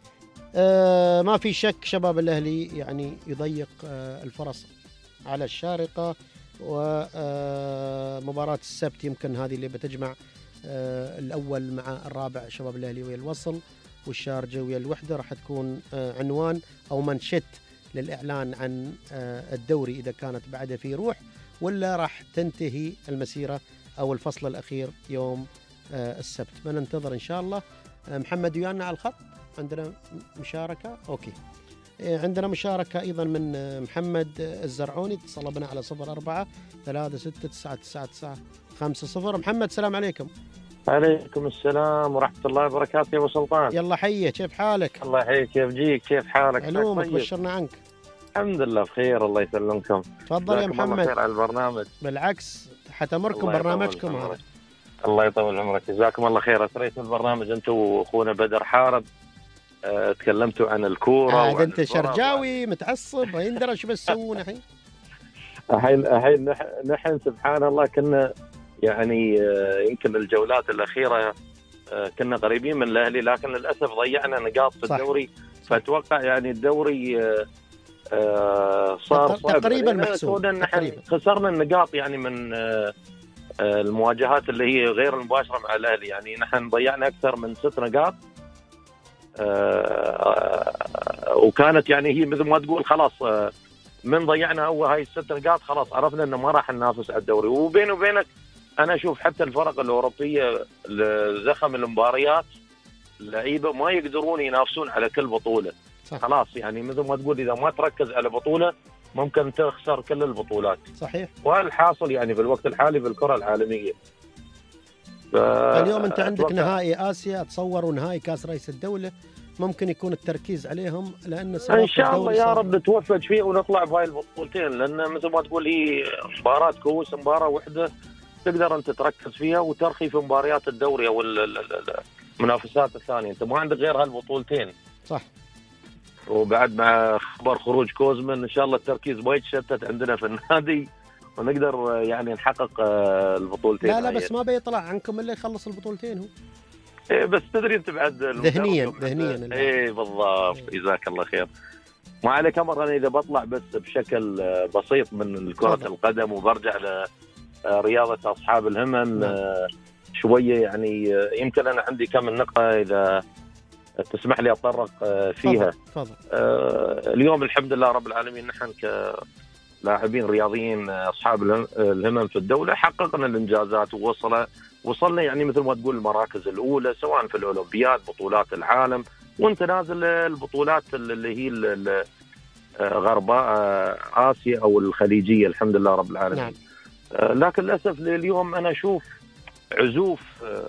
آه ما في شك شباب الأهلي يعني يضيق آه الفرص على الشارقة، ومباراة السبت يمكن هذه اللي بتجمع آه الأول مع الرابع شباب الأهلي ويا الوصل، والشارجة ويا الوحدة راح تكون عنوان أو منشط للإعلان عن الدوري إذا كانت بعدها في روح، ولا راح تنتهي المسيرة أو الفصل الأخير يوم السبت. بننتظر إن شاء الله. محمد ويانا على الخط، عندنا مشاركة. أوكي، عندنا مشاركة أيضا من محمد الزرعوني، اتصل بنا على صفر أربعة ثلاثة ستة تسعة تسعة تسعة خمسة صفر. محمد السلام عليكم. عليكم السلام ورحمة الله وبركاته يا أبو سلطان. يلا حيه، كيف حالك؟ الله يحييك، كيف جيك، كيف حالك؟ علومك طيب. بشرنا عنك. الحمد لله بخير، الله يسلمكم. تفضل يا محمد. خير على البرنامج. بالعكس حتمركم برنامجكم هذا. الله يطول عمرك، جزاكم الله خير. أثريت البرنامج أنت وأخونا بدر حارب، أه تكلمتوا عن الكورة. آه أنت شرجاوي متعصب، يندرى شو بتسوون الحين؟ الحين الحين نحن سبحان الله كنا يعني يمكن الجولات الأخيرة كنا قريبين من الأهلي، لكن للأسف ضيعنا نقاط في الدوري. فأتوقع يعني الدوري صار تقريبا محسوم. خسرنا النقاط يعني من المواجهات اللي هي غير المباشرة مع الأهلي، يعني نحن ضيعنا أكثر من ست نقاط، وكانت يعني هي مثل ما تقول خلاص من ضيعنا أول هاي الست نقاط خلاص عرفنا إنه ما راح ننافس على الدوري. وبيني وبينك أنا أشوف حتى الفرق الأوروبية زخم المباريات اللعيبة ما يقدرون ينافسون على كل بطولة. صح. خلاص يعني مثل ما تقول إذا ما تركز على بطولة ممكن تخسر كل البطولات. صحيح. والحاصل يعني في الوقت الحالي بالكرة العالمية. ف... اليوم أنت عندك أتوقع... نهائي آسيا، أتصور ونهائي كأس رئيس الدولة، ممكن يكون التركيز عليهم لأن إن شاء الله يا رب نتوفق فيه ونطلع بهاي البطولتين، لأن مثل ما تقول هي مباراة كوس، مباراة واحدة تقدر أنت تركز فيها وترخي في مباريات الدوري أو المنافسات الثانية. أنت ما عندك غير هالبطولتين. صح. وبعد مع خبر خروج كوزمان إن شاء الله التركيز ما يتشتت عندنا في النادي ونقدر يعني نحقق البطولتين. لا لا بس ما بيطلع عنكم إلا يخلص البطولتين هو. إيه بس تدري أنت بعد ذهنيا ذهنيا. إيه بالضبط. جزاك الله خير. ما عليك أمر، أنا إذا بطلع بس بشكل بسيط من كرة القدم وبرجع ل رياضة أصحاب الهمم. نعم. شوية يعني يمكن أنا عندي كم نقطة إذا تسمح لي أتطرق فيها. تفضل. اليوم الحمد لله رب العالمين نحن كلاعبين رياضيين أصحاب الهمم في الدولة حققنا الإنجازات ووصل وصلنا يعني مثل ما تقول المراكز الأولى سواء في الأولمبياد بطولات العالم وانت نازل البطولات اللي هي غرب آسيا أو الخليجية الحمد لله رب العالمين. نعم. لكن للأسف اليوم أنا أشوف عزوف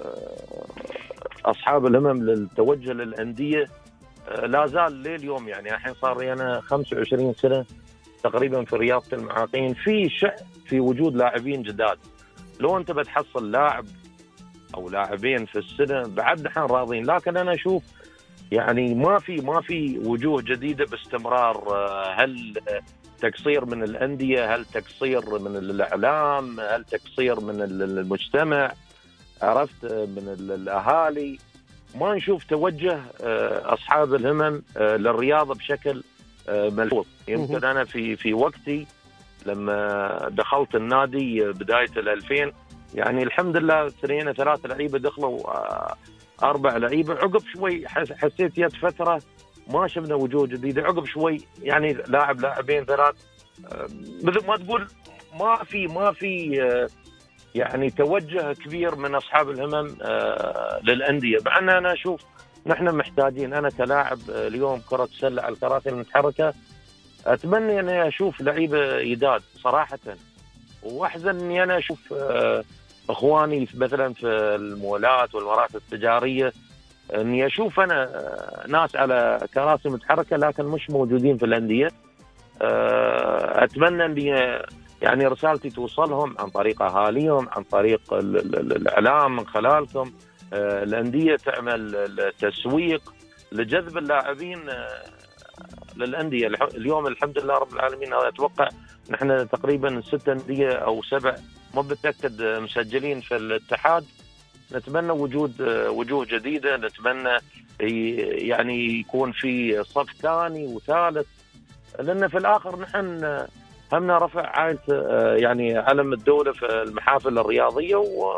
أصحاب الهمم للتوجه للأندية لا زال لليوم. يعني الحين صار لي أنا خمسة وعشرين سنة تقريبا في رياضة المعاقين في شأ في وجود لاعبين جداد. لو أنت بتحصل لاعب أو لاعبين في السنة بعد نحن راضين، لكن أنا أشوف يعني ما في ما في وجوه جديدة باستمرار. هل تقصير من الأندية؟ هل تقصير من الإعلام؟ هل تقصير من المجتمع؟ عرفت من الأهالي؟ ما نشوف توجه أصحاب الهمم للرياضة بشكل ملحوظ. يمكن أنا في في وقتي لما دخلت النادي بداية الألفين يعني الحمد لله سنين ثلاثة لعيبة دخلوا أربع لعيبة. عقب شوي حسيت يد فترة ما شفنا وجوه جديدة. عقب شوي يعني لاعب لاعبين ثلاث مثل ما تقول ما في ما في يعني توجه كبير من أصحاب الهمم للأندية. مع أن أنا أشوف نحن محتاجين. أنا كلاعب اليوم كرة سلة على الكراسي المتحركة أتمنى أني أشوف لعيبة يداد صراحة، وأحزن أني أنا أشوف أخواني مثلا في المولات والمراكز التجارية أني أشوف أنا ناس على كراسي متحركة لكن مش موجودين في الأندية. أتمنى أني يعني رسالتي توصلهم عن طريق أهاليهم عن طريق الإعلام من خلالكم. الأندية تعمل تسويق لجذب اللاعبين للأندية. اليوم الحمد لله رب العالمين أتوقع نحن تقريبا ست أندية أو سبع ما بتأكد مسجلين في الاتحاد. نتمنى وجود وجوه جديدة، نتمنى يعني يكون في صف ثاني وثالث، لأن في الآخر نحن همنا رفع عائلة يعني علم الدولة في المحافل الرياضية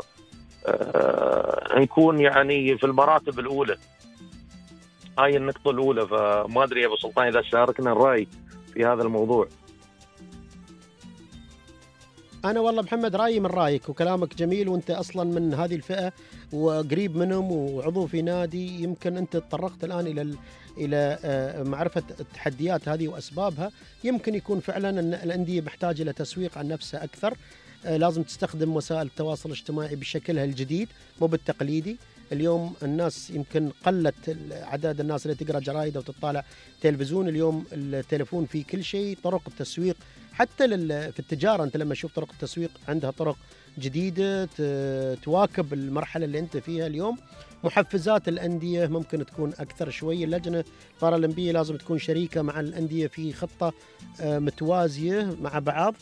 ونكون يعني في المراتب الأولى. هاي النقطة الأولى. فما أدري يا أبو سلطان إذا شاركنا الرأي في هذا الموضوع. أنا والله محمد رأيي من رأيك وكلامك جميل، وأنت أصلا من هذه الفئة وقريب منهم وعضو في نادي. يمكن أنت تطرقت الآن إلى إلى معرفة التحديات هذه وأسبابها. يمكن يكون فعلا أن الأندية محتاجة إلى تسويق عن نفسها أكثر. لازم تستخدم وسائل التواصل الاجتماعي بشكلها الجديد مو بالتقليدي. اليوم الناس يمكن قلت عدد الناس اللي تقرأ جرائد أو تطالع تلفزيون. اليوم التلفون فيه كل شيء. طرق التسويق حتى في التجارة أنت لما تشوف طرق التسويق عندها طرق جديدة تواكب المرحلة اللي أنت فيها اليوم. محفزات الأندية ممكن تكون أكثر شوي. اللجنة البارالمبية لازم تكون شريكة مع الأندية في خطة متوازية مع بعض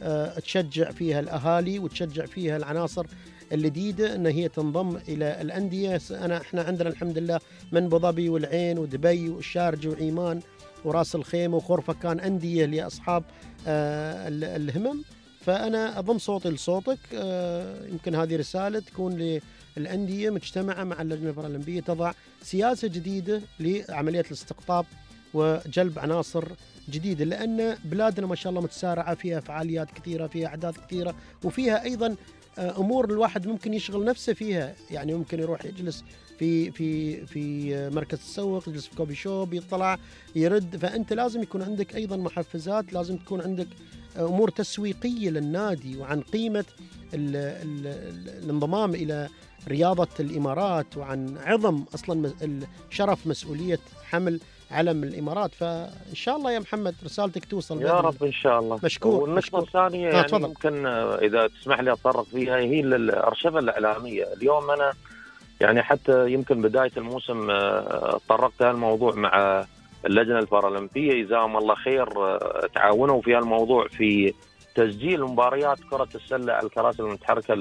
تشجع فيها الأهالي وتشجع فيها العناصر الجديدة أن هي تنضم إلى الأندية. أنا إحنا عندنا الحمد لله من أبو ظبي والعين ودبي والشارجة وعيمان وراس الخيمة وخرفة كان أندية لأصحاب آه الهمم. فأنا أضم صوتي لصوتك. آه يمكن هذه رسالة تكون للأندية مجتمعة مع اللجنة البارالمبية تضع سياسة جديدة لعملية الاستقطاب وجلب عناصر جديدة، لأن بلادنا ما شاء الله متسارعة فيها فعاليات كثيرة فيها أحداث كثيرة وفيها أيضا أمور الواحد ممكن يشغل نفسه فيها. يعني ممكن يروح يجلس في في في مركز التسوق، يجلس في كوفي شوب، يطلع يرد. فأنت لازم يكون عندك أيضا محفزات، لازم تكون عندك أمور تسويقية للنادي وعن قيمة ال ال الانضمام إلى رياضة الإمارات وعن عظم أصلا شرف مسؤولية حمل علم الإمارات. فإن شاء الله يا محمد رسالتك توصل يا رب إن شاء الله. مشكور. والنقطة الثانية يعني آه ممكن إذا تسمح لي أتطرق فيها هي الأرشفة الإعلامية. اليوم أنا يعني حتى يمكن بداية الموسم تطرقت هالموضوع مع اللجنة البارالمبية جزاهم الله خير، تعاونوا في هالموضوع في تسجيل مباريات كرة السلة على الكراسي المتحركة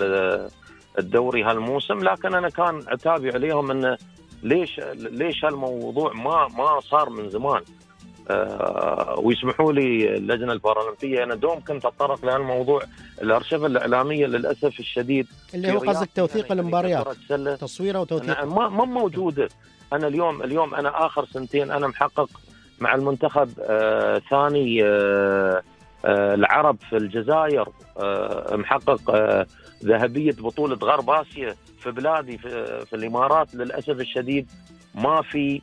للدوري هالموسم. لكن أنا كان عتابي عليهم أن ليش ليش هالموضوع ما ما صار من زمان. أه ويسمحوا لي اللجنة البارالمبية أنا دوم كنت أتطرق لهالموضوع. الأرشفة الإعلامية للأسف الشديد اللي هو قصدك توثيق المباريات تصويره وتوثيق ما ما موجودة. انا اليوم اليوم انا اخر سنتين انا محقق مع المنتخب آه ثاني آه آه العرب في الجزائر، آه محقق آه ذهبيه بطوله غرب اسيا في بلادي في, في الامارات. للاسف الشديد ما في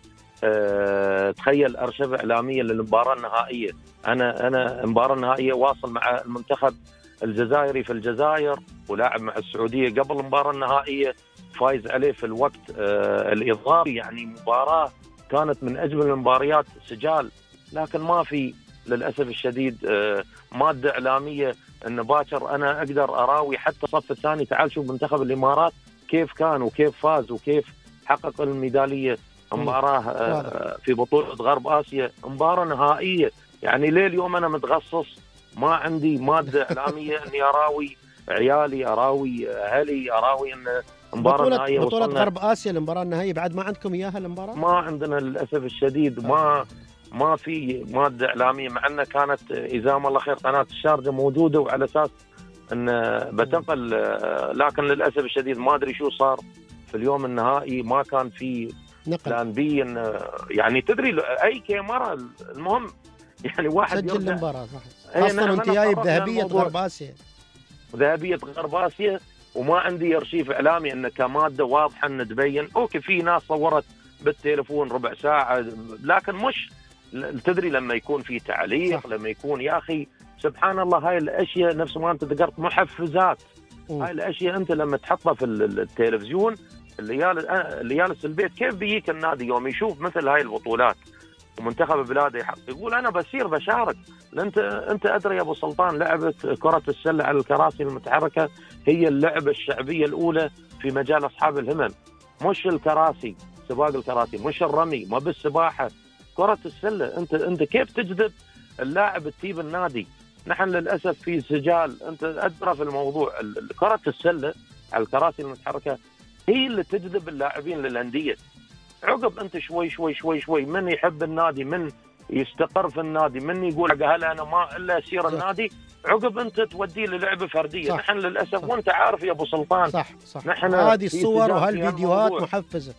أه تخيل ارشفه اعلاميه للمباراه النهائيه. انا انا المباراه النهائيه واصل مع المنتخب الجزائري في الجزائر، ولاعب مع السعوديه قبل المباراه النهائيه فايز عليه في الوقت أه الاضافي. يعني مباراه كانت من اجمل المباريات سجال، لكن ما في للاسف الشديد أه ماده اعلاميه ان باكر انا اقدر اراوي حتى الصف الثاني. تعال شوف منتخب الامارات كيف كان وكيف فاز وكيف حقق الميداليه. مباراة في بطولة غرب آسيا، مباراة نهائية. يعني ليه اليوم أنا متغصص ما عندي مادة إعلامية إني أراوي عيالي، أراوي أهلي، أراوي إن مباراة نهائية. بطولة غرب آسيا المباراة النهائية بعد ما عندكم إياها المباراة؟ ما عندنا للأسف الشديد، ما ما في مادة إعلامية، مع أنها كانت إزام الله خير قناة الشارجة موجودة وعلى أساس أن بتنقل، لكن للأسف الشديد ما أدري شو صار في اليوم النهائي. ما كان في بلان بي، يعني تدري اي كاميرا المهم يعني واحد سجل المباراه صح. اصلا انت جاي بذهبيه غرب اسيا، ذهبيه غرب اسيا، وما عندي ارشيف اعلامي انه كماده واضحه ان تبين. اوكي في ناس صورت بالتليفون ربع ساعه، لكن مش تدري لما يكون في تعليق صح. لما يكون يا اخي سبحان الله هاي الاشياء نفس ما انت ذكرت محفزات. م. هاي الاشياء انت لما تحطها في التلفزيون اللي اللي جالس البيت كيف بيجيك النادي يوم يشوف مثل هاي البطولات ومنتخب بلاده يقول انا بصير بشارك. انت انت ادري يا ابو سلطان لعبه كره السله على الكراسي المتحركه هي اللعبه الشعبيه الاولى في مجال اصحاب الهمم، مش الكراسي سباق الكراسي، مش الرمي، ما بالسباحه، كره السله. انت انت كيف تجذب اللاعب تجيب النادي؟ نحن للاسف في سجال انت ادرى في الموضوع. كره السله على الكراسي المتحركه هي اللي تجذب اللاعبين للانديه. عقب انت شوي شوي شوي شوي من يحب النادي، من يستقر في النادي، من يقول هل انا ما الا اسير النادي، عقب انت توديه للعبه فرديه. صح. نحن للاسف صح. وانت عارف يا ابو سلطان صح صح نحن هذه الصور وهالفيديوهات محفزه.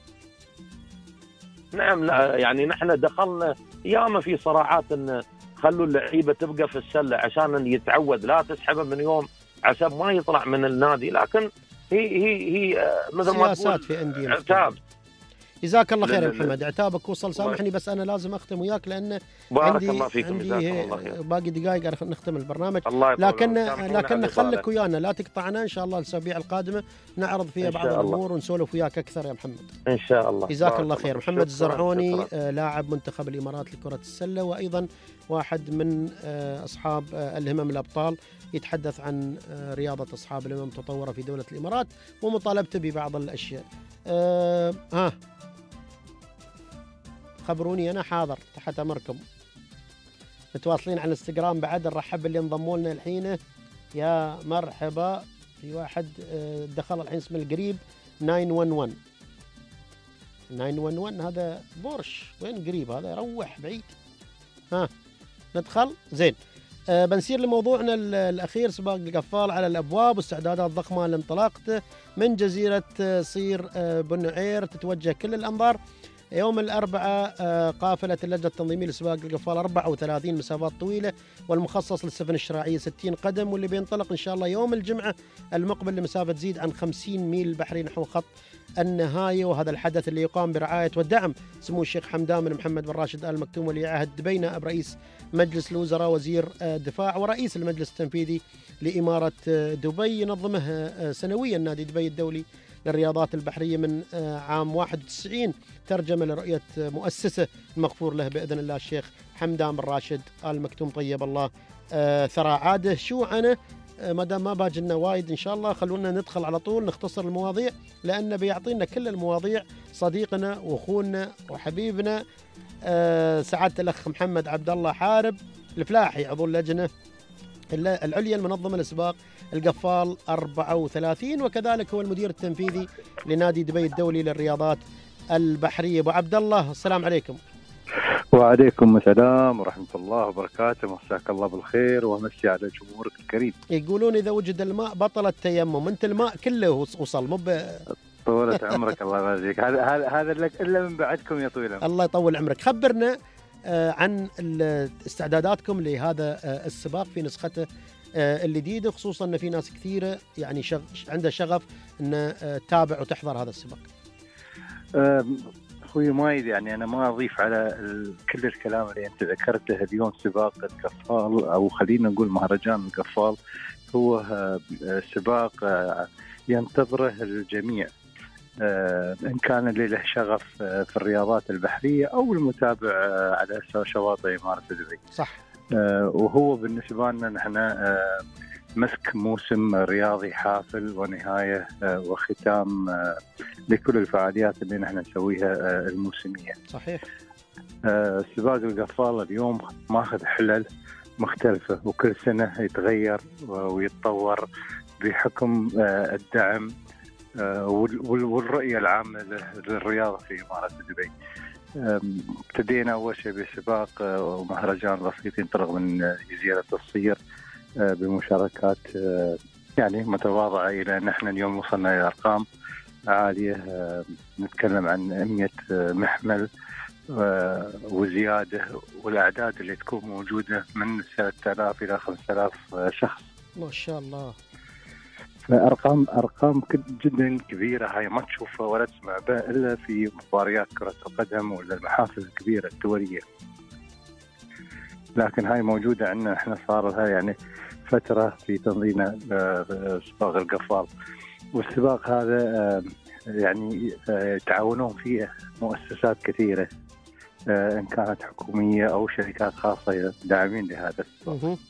نعم لا يعني نحن دخلنا ياما في صراعات ان خلوا اللعيبه تبقى في السله عشان يتعود، لا تسحبه من يوم عشان ما يطلع من النادي. لكن هي هي هي مثل ما تقول في أندية عتاب. جزاك الله خير يا محمد، عتابك وصل. سامحني بس أنا لازم أختم وياك لأن عندي الله فيكم. عندي باقي دقائق نختم البرنامج، لكن لكن خليك ويانا لا تقطعنا إن شاء الله الأسابيع القادمة نعرض فيها بعض الأمور ونسولف وياك أكثر يا محمد إن شاء الله. جزاك الله خير. محمد الزرعوني لاعب منتخب الإمارات لكرة السلة، وأيضا واحد من أصحاب الهمم الأبطال، يتحدث عن رياضة أصحاب الهمم تطورة في دولة الإمارات ومطالبته ببعض الأشياء. أه ها خبروني أنا حاضر تحت أمركم. متواصلين على الانستغرام بعد، نرحب اللي انضموا لنا الحين. يا مرحبا. في واحد دخل الحين اسمه القريب تسعمية وإحدى عشر تسعمية وإحدى عشر هذا بورش. وين قريب هذا؟ يروح بعيد. ها ندخل زين. أه بنسير لموضوعنا الأخير، سباق القفال على الأبواب واستعدادات ضخمة لانطلاقته من جزيرة صير بن نعير. تتوجه كل الأنظار يوم الأربعاء قافلة اللجنة التنظيمية لسباق القفال أربعة وثلاثين مسافات طويلة، والمخصص للسفن الشراعية ستين قدم، واللي بينطلق إن شاء الله يوم الجمعة المقبل لمسافة تزيد عن خمسين ميل بحري نحو خط النهاية. وهذا الحدث اللي يقام برعاية ودعم سمو الشيخ حمدان بن محمد بن راشد آل مكتوم ولي عهد دبي نائب رئيس مجلس الوزراء وزير الدفاع ورئيس المجلس التنفيذي لإمارة دبي. ينظمه سنويا نادي دبي الدولي للرياضات البحرية من عام واحد وتسعين، ترجمة لرؤية مؤسسه المغفور له بإذن الله الشيخ حمدان بن راشد آل مكتوم طيب الله ثرى. عاده شو أنا ما دام ما باجلنا وايد إن شاء الله خلونا ندخل على طول نختصر المواضيع، لأنه بيعطينا كل المواضيع صديقنا وأخونا وحبيبنا سعادة الأخ محمد عبد الله حارب الفلاحي عضو اللجنة العليا المنظمة لسباق القفال أربعة وثلاثين، وكذلك هو المدير التنفيذي لنادي دبي الدولي للرياضات البحرية. أبو عبد الله السلام عليكم. وعليكم السلام ورحمة الله وبركاته، مساك الله بالخير ومسي على جمهورك الكريم. يقولون إذا وجد الماء بطل التيمم، أنت الماء كله وصل مو ب... طولت عمرك الله يبارك. هذا هذا هذا لك الا من بعدكم يا طويل. الله يطول عمرك. خبرنا عن استعداداتكم لهذا السباق في نسخته الجديدة، خصوصا ان في ناس كثيره يعني شغ... عنده شغف ان تتابع وتحضر هذا السباق. اخوي مايد، يعني انا ما اضيف على كل الكلام اللي انت ذكرته. اليوم سباق القفال او خلينا نقول مهرجان القفال هو سباق ينتظره الجميع، إن كان اللي له شغف في الرياضات البحرية أو المتابع على شواطئ إمارة دبي. صح. وهو بالنسبة لنا نحن مسك موسم رياضي حافل ونهاية وختام لكل الفعاليات اللي نحن نسويها الموسمية. صحيح. سباق القفال اليوم ماخذ حلل مختلفة، وكل سنة يتغير ويتطور بحكم الدعم والرؤية العامة للرياضة في إمارة دبي. ابتدينا أول شيء بسباق ومهرجان بسيط ينطلق من جزيرة الصير بمشاركات يعني متواضعة، إلى أن احنا اليوم وصلنا إلى أرقام عالية، نتكلم عن مئة محمل وزيادة، والأعداد اللي تكون موجودة من ثلاثة آلاف إلى خمسة آلاف شخص. ما شاء الله. أرقام أرقام جدا كبيرة، هاي ما تشوفها ولا تسمع بها إلا في مباريات كرة القدم ولا المحافل الكبيرة الدولية، لكن هاي موجودة عندنا إحنا صار لها يعني فترة في تنظيم سباق القفال. والسباق هذا يعني تعاونون فيه مؤسسات كثيرة، إن كانت حكومية أو شركات خاصة داعمين لهذا السباق.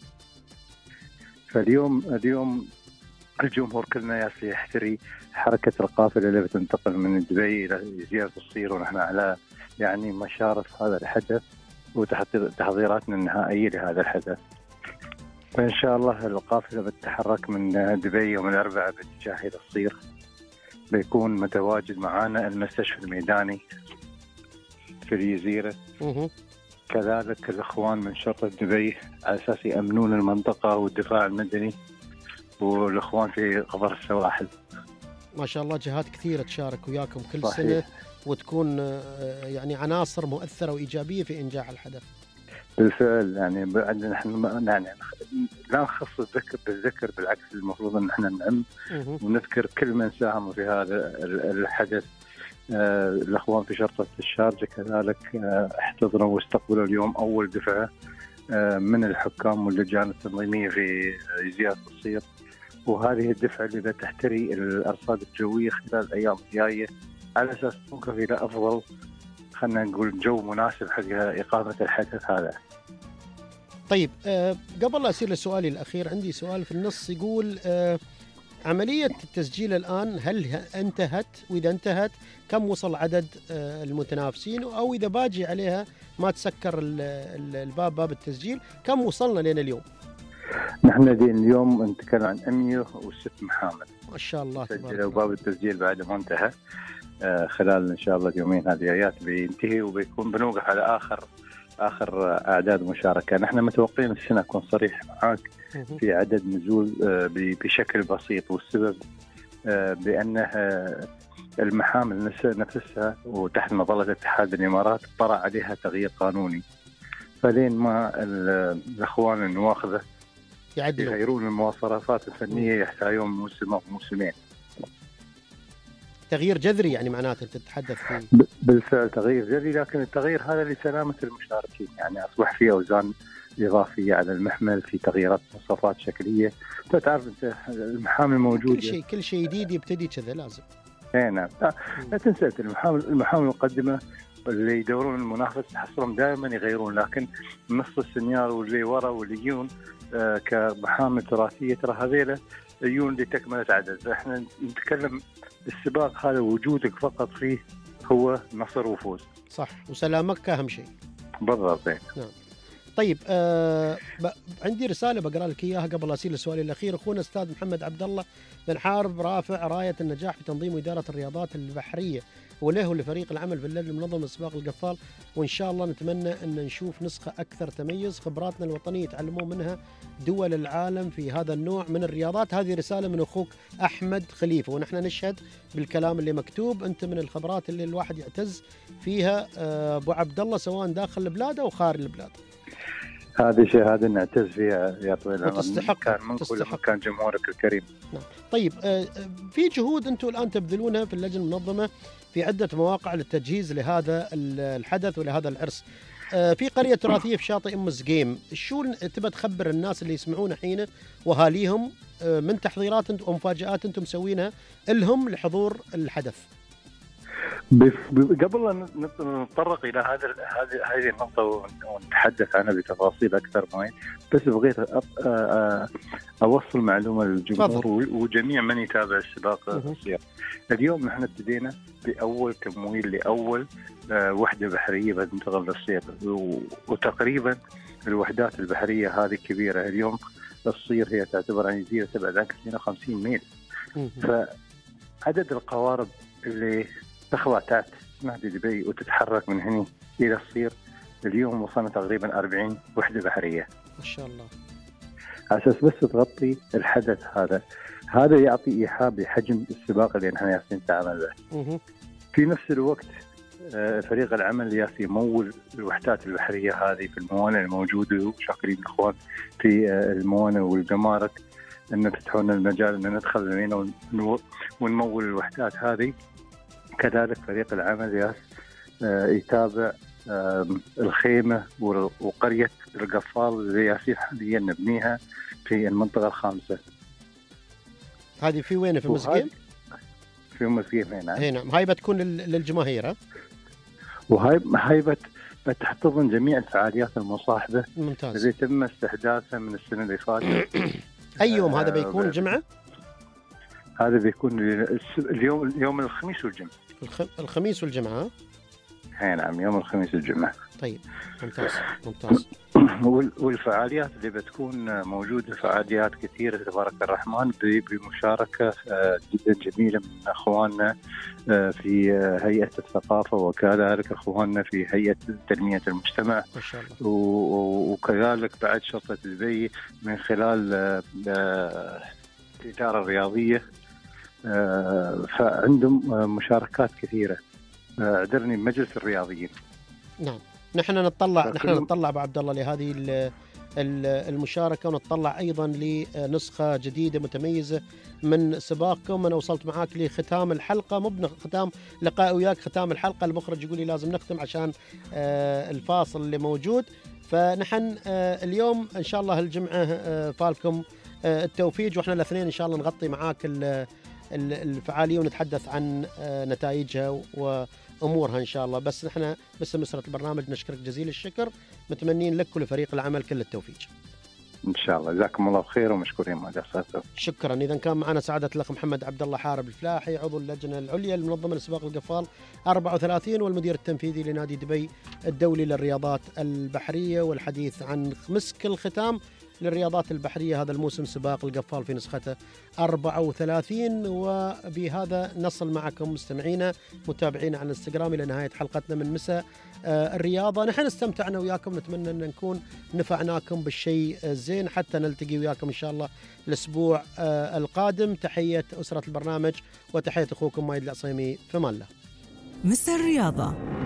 فاليوم اليوم الجمهور كلنا ياس يحتري حركة القافلة اللي بتنتقل من دبي إلى جزيرة الصير، ونحن على يعني مشارف هذا الحدث وتحضيراتنا النهائية لهذا الحدث. وإن شاء الله القافلة بتتحرك من دبي يوم الأربعاء باتجاه إلى الصير، بيكون متواجد معنا المستشفى الميداني في الجزيرة، كذلك الإخوان من شرطة دبي على أساس يأمنون المنطقة والدفاع المدني، والإخوان في قبر السواحل. ما شاء الله جهات كثيرة تشارك وياكم كل صحيح. سنة وتكون يعني عناصر مؤثرة وإيجابية في إنجاح الحدث. بالفعل، يعني بعد نحن يعني لا نخص الذكر بالذكر، بالعكس المفروض ان احنا نعم ونذكر كل من ساهم في هذا الحدث. آه الاخوان في شرطة الشارجة كذلك آه احتضنوا واستقبلوا اليوم اول دفعة آه من الحكام واللجان التنظيمية في جزيرة الصير، وهذه الدفعة اللي تحتري الارصاد الجوية خلال الايام الجاية على اساس توقف الى افضل، خلنا نقول جو مناسب حق إقامة الحدث هذا. طيب أه قبل لا أسير لسؤالي الأخير، عندي سؤال في النص يقول أه عملية التسجيل الآن هل انتهت؟ وإذا انتهت كم وصل عدد أه المتنافسين؟ أو إذا باجي عليها ما تسكر الباب باب التسجيل، كم وصلنا لنا اليوم؟ نحن اليوم نتكلم عن مئة وستة محامل ما شاء الله. سجلوا، باب التسجيل بعد ما انتهى خلال إن شاء الله اليومين هذه آيات بينتهي، وبيكون بنوقف على آخر آخر أعداد مشاركة. نحن متوقعين السنة أكون صريح معاك في عدد نزول بشكل بسيط، والسبب بأنه المحامل نفسها وتحت مظلة اتحاد الإمارات طرأ عليها تغيير قانوني، فلين ما الأخوان النواخذة يغيرون المواصفات الفنية يحتاجون موسم أو موسمين. تغيير جذري يعني معناته تتحدث فيه؟ بالفعل تغيير جذري، لكن التغيير هذا لسلامة المشاركين، يعني أصبح في أوزان إضافية على المحمل، في تغييرات مواصفات شكلية. تعرف أنت المحامل موجود، كل شيء كل شيء جديد يبتدي كذا لازم. اي نعم. لا, لا تنسى المحامل المحامل المقدمة اللي يدورون المنافس تحصلهم دائما يغيرون، لكن نص السنيار واللي ورا واللي يجون آه كمحامل تراثية ترى هذيلا يجون لتكملة عدد. احنا نتكلم السباق هذا وجودك فقط فيه هو نصر وفوز. صح، وسلامك أهم شيء. بالضبط. نعم. طيب آه عندي رسالة بقرأ لك إياها قبل أسيل السؤال الأخير. أخونا أستاذ محمد عبد الله بن حارب رافع راية النجاح في تنظيم وإدارة الرياضات البحرية، وله ولفريق العمل في اللجنة المنظمة لسباق القفال، وإن شاء الله نتمنى أن نشوف نسخة أكثر تميز. خبراتنا الوطنية يتعلمون منها دول العالم في هذا النوع من الرياضات. هذه رسالة من أخوك أحمد خليفة، ونحن نشهد بالكلام اللي مكتوب. أنت من الخبرات اللي الواحد يعتز فيها أبو عبد الله، سواء داخل البلاد أو خارج البلاد. هذه شهادة نعتز فيها يا طويل العمر، وتستحق كان منك ولما كان جمهورك الكريم. نعم. طيب في جهود أنتم الآن تبذلونها في اللجنة المنظمة في عدة مواقع للتجهيز لهذا الحدث ولهذا العرس. في قرية تراثية في شاطئ أم زقيم، شو تبى تخبر الناس اللي يسمعون حين وأهاليهم من تحضيرات ومفاجآت أنتم مسوينها لهم لحضور الحدث؟ قبل أن نتطرق إلى هذا هذه هذه النقطة ونتحدث عنها بتفاصيل أكثر معي، بس بغيت أوصل معلومة للجمهور وجميع من يتابع السباق الصير. اليوم نحن ابتدينا بأول تمويل لأول وحدة بحرية بتنتقل للصير، وتقريبا الوحدات البحرية هذه كبيرة. اليوم الصير هي تعتبر عن جزيرة تبعد عن اثنين وخمسين ميل، فعدد القوارب اللي تخضع تحت نهضة دبي وتتحرك من هنا إلى الصير اليوم وصلنا تقريبا أربعين وحدة بحرية ما شاء الله، على أساس بس تغطي الحدث هذا. هذا يعطي إيحاء بحجم السباق اللي نحن ياسين نتعامل به. في نفس الوقت فريق العمل ياسين يمول الوحدات البحرية هذه في الموانئ الموجودة، وشاكرين الإخوان في الموانئ والجمارك أن فتحونا المجال أن ندخل لنا ونمول الوحدات هذه. كذلك فريق العمل ياس يتابع الخيمة وقرية القفال اللي ياسين حاليا نبنيها في المنطقة الخامسة. هذه في وين؟ في مسقيم؟ في مسقيم هنا. هنا هاي بتكون للجماهير، وهاي هاي بت بتحتضن جميع الفعاليات المصاحبة. ممتاز. اللي تم استحداثها من السنة اللي فاتت. أي يوم هذا بيكون؟ الجمعة؟ هذا بيكون اليوم اليوم الخميس والجمعة. الخميس والجمعة. اي نعم، يوم الخميس والجمعة. طيب ممتاز ممتاز. والفعاليات اللي بتكون موجودة فعاليات كثيرة تبارك الرحمن بمشاركة جدا جميلة من أخواننا في هيئة الثقافة، وكذلك أخواننا في هيئة تنمية المجتمع ما شاء الله. وكذلك بعد شرطة دبي من خلال الإدارة الرياضية، فعندهم مشاركات كثيرة. أعذرني مجلس الرياضيين. نعم، نحن نطلع نحن نطلع أبو عبد الله لهذه المشاركة، ونطلع أيضا لنسخة جديدة متميزة من سباقكم. أنا وصلت معاك لختام الحلقة، مو ختام لقاء وياك، ختام الحلقة. المخرج يقول لي لازم نختم عشان الفاصل اللي موجود. فنحن اليوم إن شاء الله الجمعة فالكم التوفيق، وإحنا الاثنين إن شاء الله نغطي معاك الفعالية ونتحدث عن نتائجها وأمورها إن شاء الله. بس نحن باسم أسرة البرنامج نشكرك جزيل الشكر، متمنين لك ولفريق العمل كل التوفيق إن شاء الله. جزاكم الله خير ومشكورين ما جلستوا. شكرا. إذا كان معنا سعادة الأخ محمد عبد الله حارب الفلاحي، عضو اللجنة العليا المنظمة لسباق القفال أربعة وثلاثين والمدير التنفيذي لنادي دبي الدولي للرياضات البحرية، والحديث عن مسك الختام للرياضات البحرية هذا الموسم سباق القفال في نسخته أربعة وثلاثين. وبهذا نصل معكم مستمعينا متابعينا على الانستغرام إلى نهاية حلقتنا من مساء الرياضة. نحن استمتعنا وياكم، نتمنى أن نكون نفعناكم بالشيء الزين حتى نلتقي وياكم إن شاء الله الأسبوع القادم. تحية أسرة البرنامج وتحية أخوكم مايد العصيمي، في أمان الله. مساء الرياضة.